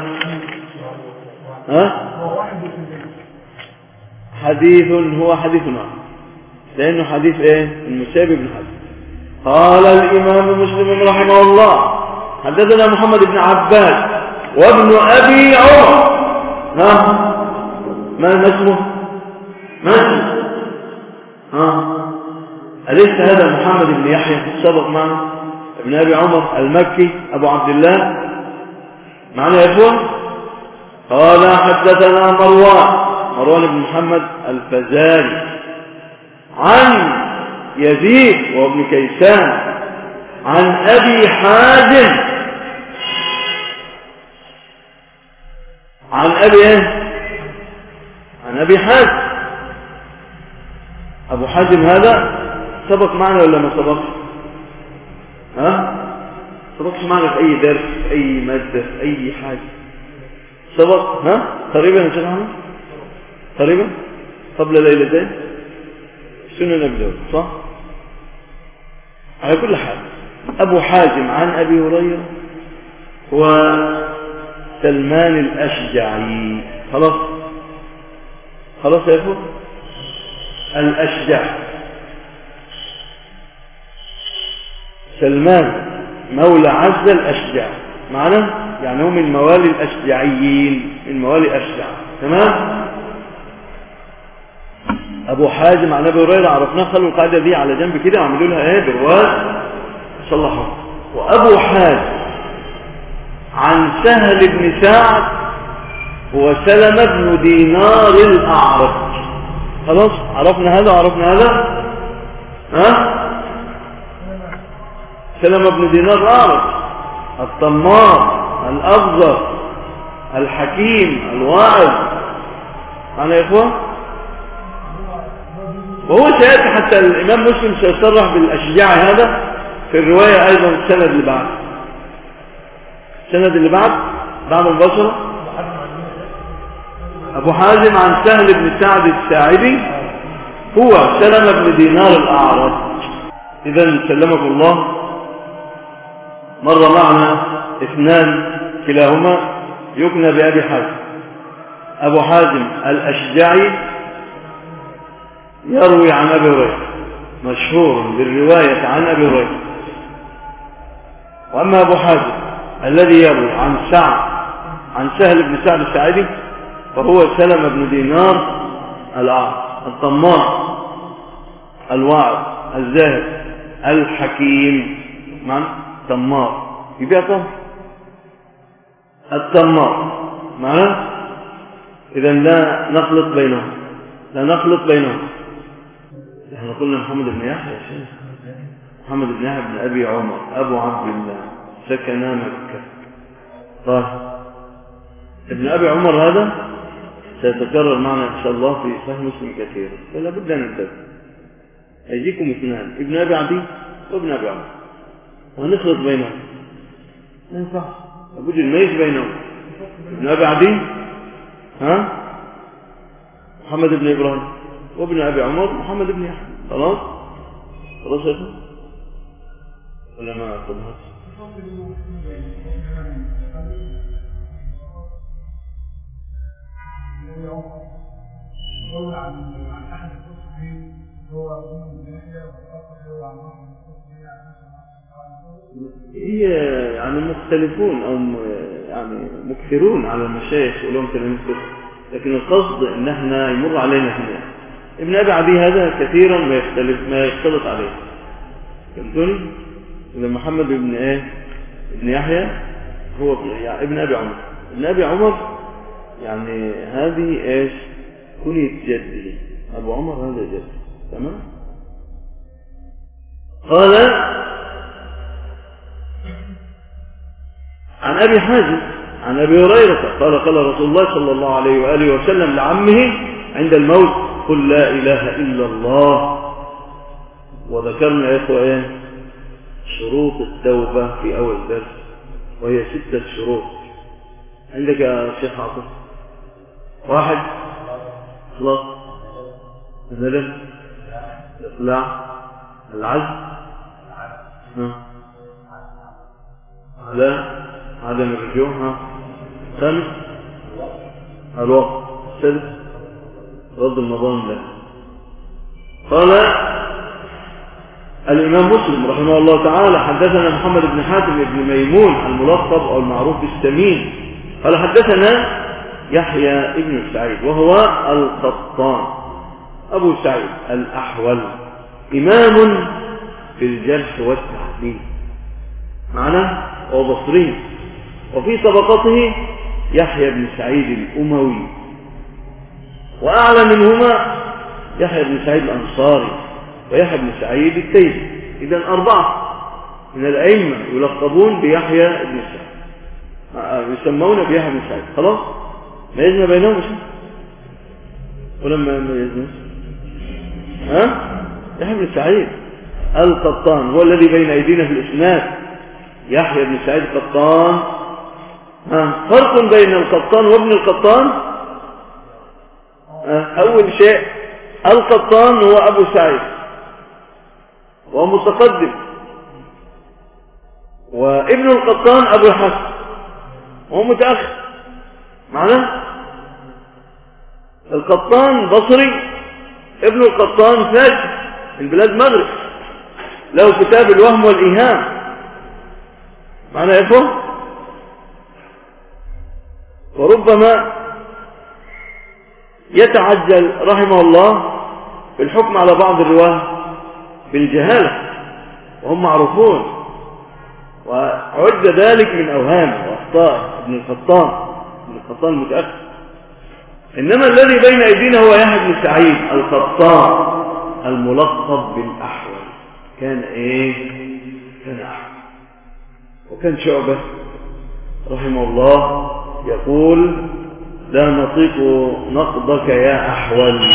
Speaker 5: حديث هو حديث واحد، لأنه حديث المسيب بن حزم. قال الإمام مسلم رحمه الله حدثنا محمد بن عباس وابن أبي عمر. ما اسمه؟ أليس هذا محمد بن يحيى سبق معنا ابن أبي عمر المكي أبو عبد الله معنا يا إخوان؟ قال حدثنا مروان بن محمد الفزاري عن يزيد وابن كيسان عن أبي حازم عن أبي حازم. أبو حازم هذا سبق معنا ولا ما سبق؟ سبقش معنا في أي درس في أي مادة في أي حاجة سبق؟ قريبا يا شيخ محمد؟ قريبا قبل ليلتين سنن أبي داود صح؟ على كل حال أبو حازم عن أبي هريرة هو سلمان الأشجعي. خلاص يا أخوة الأشجع سلمان مولى عزة الأشجع معنا، يعني هو من موالي الأشجعيين من موالي أشجع. تمام. أبو حازم عن أبي هريرة عرفناه، خلوا القاعدة دي على جنب كده وعملوا لها برواز صلحوا. وأبو حازم عن سهل بن سعد هو سلمة بن دينار الأعرج. خلاص عرفنا هذا وعرفنا هذا. سلمة بن دينار الأعرج الطمار الأفضل الحكيم الواعظ معنا يا إخوة. وهو سيأتي حتى الإمام مسلم سيصرح بالأشجاع هذا في الرواية أيضا السند اللي بعد مباشرة. أبو حازم عن سهل بن سعد الساعدي هو سلمة بن دينار الأعرج. إذن سلمكم الله. مر معنا اثنان كلاهما يكنى بأبي حازم. أبو حازم الأشجعي يروي عن أبي هريرة مشهور بالرواية عن أبي هريرة. وأما أبو حازم الذي يروي عن سهل بن سعد الساعدي فهو سلمة بن دينار الأعرج الطماع الواعظ الزاهد الحكيم. طماع يبيع طمر التمار معنا. إذا لا نخلط بينهم، لا نخلط بينهم. احنا قلنا محمد بن يحيى يا شيخ، محمد بن يحيى بن أبي عمر أبو عبد الله سكن مكة. طيب ابن أبي عمر هذا سيتكرر معنا إن شاء الله في صحيح مسلم كثيرا، فلا بد أن ننتبه. يجيكم اثنان، ابن أبي عدي وابن أبي عمر، وهنخلط بينهم، ما ينفعش، لابد نميز بينهم. ابن أبي عدي محمد بن إبراهيم، وابن أبي عمر محمد بن يحيى. خلاص يا اخوان ولا ما أخذها؟
Speaker 6: عن أحد التصفين هو ابن يحيى والآخر هو عن واحد التصفين
Speaker 5: هي يعني مختلفون أو يعني مكثرون على المشايخ ولهم تلاميذ كثر، لكن القصد إن احنا يمر علينا اثنين. ابن أبي عدي هذا كثيرا ما يختلط عليه. فهمتوني؟ إذا محمد بن ابن يحيى هو ابن أبي عمر. ابن أبي عمر يعني هذه كنية جده، أبو عمر هذا جده. تمام. قال عن أبي حازم عن أبي هريرة قال قال رسول الله صلى الله عليه وآله وسلم لعمه عند الموت قل لا إله إلا الله. وذكرنا يا إخوة شروط التوبة في أول درس، وهي 6 شروط. عندك يا شيخ عاطف؟ 1 إخلاص، الندم، الإقلاع، العزم على عدم الرجوع، 5 الوقت، 6 رد المظالم له. قال الإمام مسلم رحمه الله تعالى حدثنا محمد بن حاتم بن ميمون الملقب أو المعروف بالسمين قال حدثنا يحيى ابن سعيد وهو القطان أبو سعيد الأحول، إمام في الجرح والتعديل معنا، وبصري. وفي طبقته يحيى بن سعيد الأموي، وأعلى منهما يحيى بن سعيد الأنصاري ويحيى بن سعيد التيمي. إذن 4 من الأئمة يلقبون بيحيى بن سعيد، يسمون بيحيى بن سعيد. خلاص ميزنا بينهم ولما ميزنا يحيى بن سعيد القطان هو الذي بين أيدينا في الإسناد. يحيى بن سعيد القطان. فرق بين القطان وابن القطان. أول شيء القطان هو أبو سعيد وهو متقدم، وابن القطان أبو الحسن وهو متأخر. معنى القطان بصري، ابن القطان فاجر من بلاد مغرب، له كتاب الوهم والإيهام. معنى يفهم. وربما يتعجل رحمه الله بالحكم على بعض الرواه بالجهالة وهم معروفون، وعد ذلك من أوهامه وأخطاء ابن القطان المتأخر. إنما الذي بين أيدينا هو يحيى بن سعيد القطان الملقب بالأحول. كان كان أحول. وكان شعبة رحمه الله يقول لا نطيق نقدك يا أحول،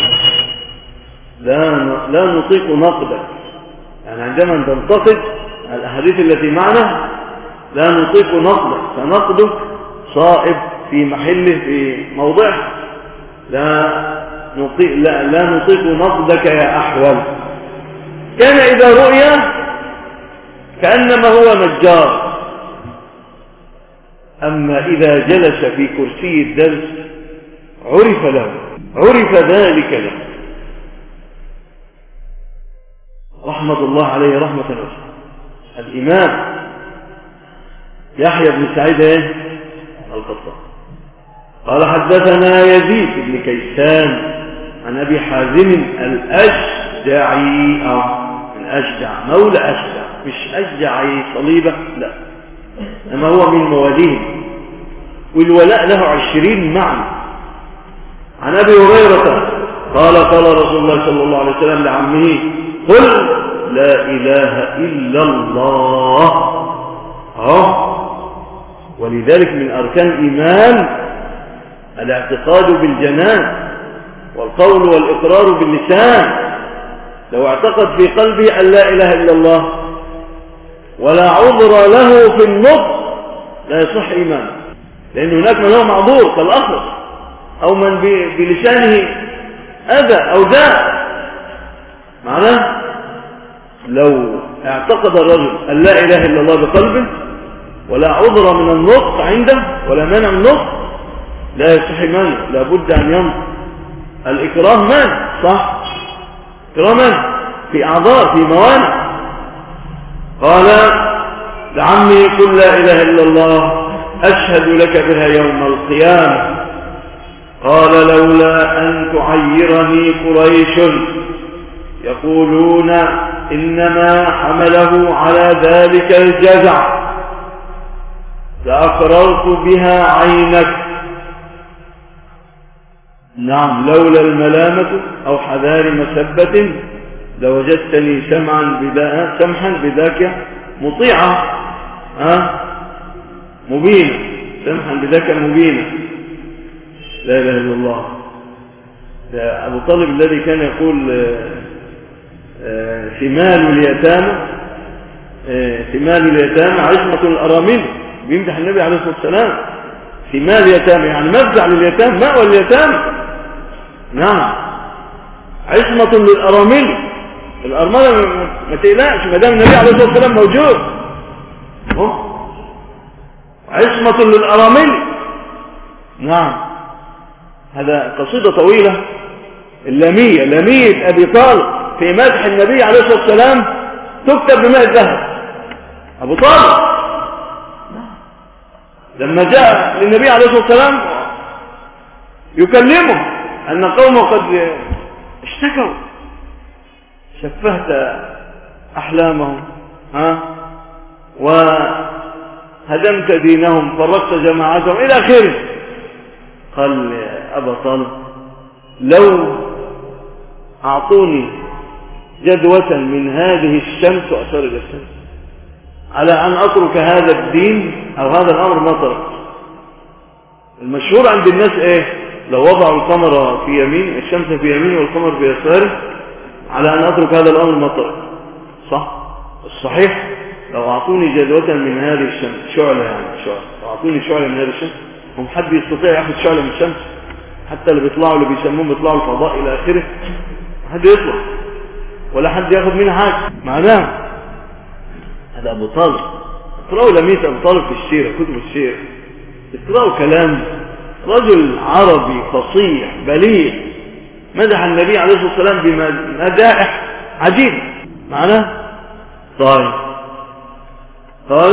Speaker 5: لا نطيق نقدك، يعني عندما تنتقد الأحاديث التي معنا لا نطيق نقدك، فنقدك صائب في محله في موضعه. لا نطيق نقدك يا أحول. كان إذا رؤيا كأنما هو نجار، أما إذا جلس في كرسي الدرس عرف ذلك له. رحمة الله عليه رحمة واسعة. الإمام يحيى بن سعيد القطان قال حدثنا يزيد بن كيسان عن أبي حازم الأشجعي، من أشجع مولى أشجع، مش أشجعي صليبة، لا، إنما هو من مواليه. والولاء له 20 معنى. عن أبي هريرة قال رسول الله صلى الله عليه وسلم لعمه قل لا إله إلا الله. ولذلك من أركان الإيمان الاعتقاد بالجنان والقول والإقرار باللسان. لو اعتقد في قلبه أن لا إله إلا الله ولا عذر له في النطق لا يصح إيمانه، لأن هناك من هو معذور كالأخرس أو من بلسانه أذى أو داء. معناه لو اعتقد الرجل أن لا إله إلا الله بقلبه ولا عذر من النطق عنده ولا مانع من النطق لا يصح إيمانه، لابد أن ينطق. الإكراه مانع، صح؟ إكراه مانع في أعذار، في موانع. قال لعمي قل لا إله إلا الله أشهد لك بها يوم القيامة. قال لولا أن تعيرني قريش يقولون إنما حمله على ذلك الجزع لأقررت بها عينك. نعم، لولا الملامة أو حذار مسبة لوجدتني سمحا بذاك مطيعا مبينا، سمحا بذاك مبينا. لا إله إلا الله. أبو طالب الذي كان يقول ثمال اليتامى عصمة الأرامل، بيمدح النبي عليه الصلاة والسلام. ثمال اليتامى يعني مفزع لليتامى، مأوى اليتامى. نعم، عصمة للأرامل. الأرملة ما تقلقش ما دام النبي عليه الصلاة والسلام موجود. عصمة للأرامل. نعم، هذا قصيدة طويلة. لامية أبي طالب في مدح النبي عليه الصلاة والسلام تكتب بماء الذهب. أبو طالب لما جاء للنبي عليه الصلاة والسلام يكلمه أن قومه قد اشتكوا، شفهت أحلامهم وهدمت دينهم، فرقت جماعتهم إلى آخره. قال يا أبا طالب لو أعطوني جدوة من هذه الشمس وأشار إلى الشمس على أن أترك هذا الدين أو هذا الأمر ما ترك. المشهور عند الناس إيه؟ لو وضعوا القمر في يمين، الشمس في يمين والقمر في يساره، على أن أترك هذا الأمر ما ترك. صح؟ الصحيح لو أعطوني جدوة من هذه الشمس، شعلة يعني شعلة، لو أعطوني شعلة من هذه الشمس، هم حد يستطيع يأخذ شعلة من الشمس؟ حتى اللي بيطلعوا اللي بيسموهم بيطلعوا الفضاء إلى آخره، حد يطلع ولا حد يأخذ منها حاجة. معناه هذا أبو طالب. اقرأوا لميت أبو طالب في السيرة، كتب السيرة، اقرأوا كلام رجل عربي فصيح بليغ مدح النبي عليه الصلاة والسلام بمدائح عجيبة. معناه طيب. قال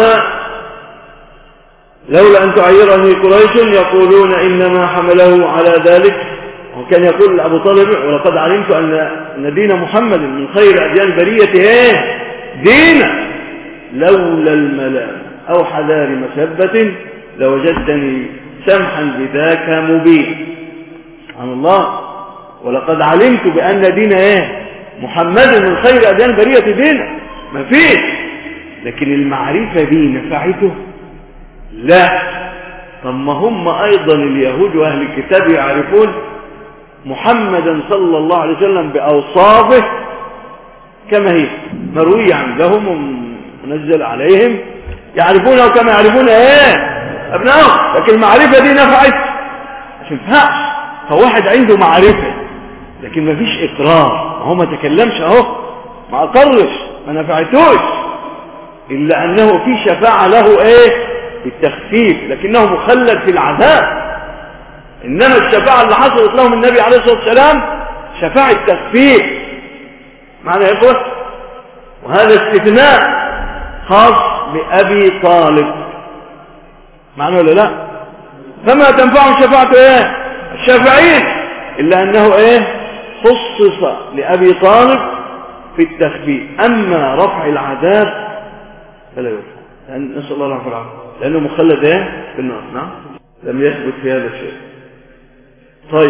Speaker 5: لولا أن تعيرني قريش يقولون إنما حمله على ذلك. وكان يقول أبو طالب ولقد علمت أن دين محمد من خير أديان البرية دين لولا الملام أو حذار مسبة لوجدتني سمحا بذاك مبين. سبحان الله. ولقد علمت بأن دين محمد من خير أديان البرية دين، ما فيش. لكن المعرفة دي نفعته؟ لا. طب ما هم أيضا اليهود وأهل الكتاب يعرفون محمدا صلى الله عليه وسلم بأوصافه كما هي مروية عندهم ومنزل عليهم، يعرفونه كما يعرفون أبنائهم. لكن المعرفة دي نفعت؟ مش ينفعش. فواحد عنده معرفة لكن ما فيش إقرار، هو ما تكلمش ما أقرش، ما نفعتوش، إلا أنه في شفاعة له بالتخفيف، لكنه مخلد في العذاب. إنما الشفاعة اللي حصلت لهم النبي عليه الصلاة والسلام شفاعة تخفيف. معنى يا إخوة، وهذا استثناء خاص بأبي طالب. معنى ولا لا؟ فما تنفعهم شفاعة الشافعين، إلا أنه خصص لأبي طالب في التخفيف. أما رفع العذاب فلا يرفع، نسأل الله العافية والعافية، لأنه مخلد في النار. نعم. لم يثبت في هذا الشيء. طيب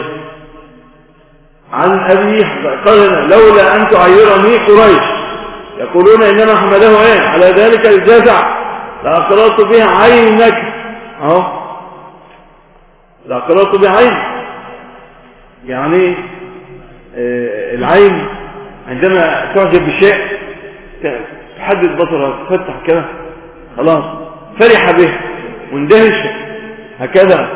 Speaker 5: عن أبي قال لولا أن تعيرني قريش يقولون إنما حمله إيه على ذلك الجزع لأقررت بها عينك أهو لأقررت بها عين يعني العين عندما تعجب بشيء تحدد بصرها تفتح كده خلاص فرح به واندهش هكذا.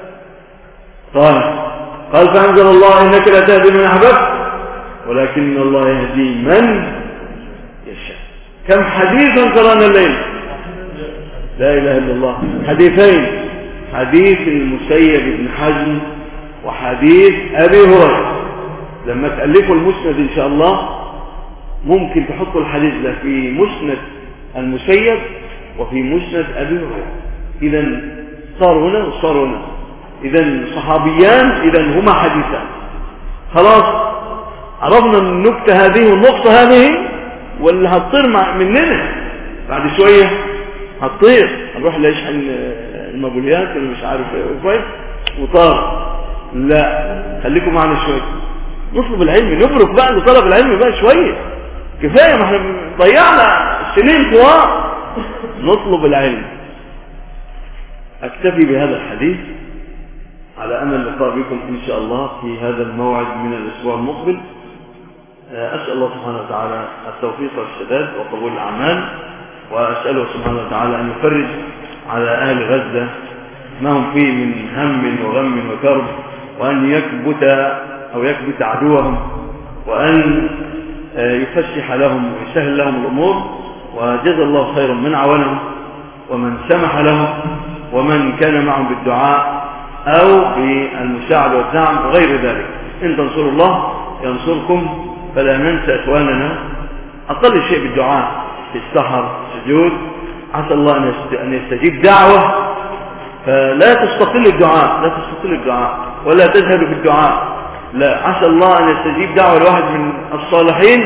Speaker 5: قال فأنزل الله إنك لا تهدي من أحببت ولكن الله يهدي من يشاء. كم حديثا قرأنا الليل لا إله إلا الله حديثين حديث المسيب بن حزم وحديث أبي هريرة. لما تألفوا المسند إن شاء الله ممكن تحطوا الحديث ده في مسند المسيب وفي مسند أبي هريرة. إذا صار هنا وصار هنا إذا صحابيان إذا هما حديثان. خلاص عرفنا النكتة هذه والنقطة هذه واللي هتطير مننا بعد شوية هتطير هنروح ليشحن المابوليات اللي مش عارف ايه وطار. لا خليكم معنا شوية نطلب العلم نبرك بقى لطلب العلم بقى شوية كفاية ما احنا ضيعنا سنين طوال نطلب العلم. اكتفي بهذا الحديث على أمل اللقاء بكم إن شاء الله في هذا الموعد من الأسبوع المقبل. أسأل الله سبحانه وتعالى التوفيق والسداد وقبول الأعمال وأسأله سبحانه وتعالى أن يفرج على أهل غزة ما هم فيه من هم وغم وكرب وأن يكبت عدوهم وأن يفسح لهم ويسهل لهم الأمور وجزا الله خيرا من عاونهم ومن سمح لهم ومن كان معهم بالدعاء أو بالمساعدة والدعم وغير ذلك. إن تنصروا الله ينصركم فلا ننسى إخواننا أقل شيء بالدعاء في السحر السجود. عسى الله أن يستجيب دعوة فلا تستقل الدعاء ولا تذهب في الدعاء. لا عسى الله أن يستجيب دعوة لواحد من الصالحين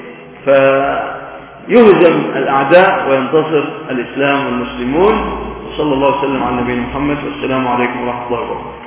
Speaker 5: فيهزم الأعداء وينتصر الإسلام والمسلمون. صلى الله وسلم على نبينا محمد والسلام عليكم ورحمة الله وبركاته.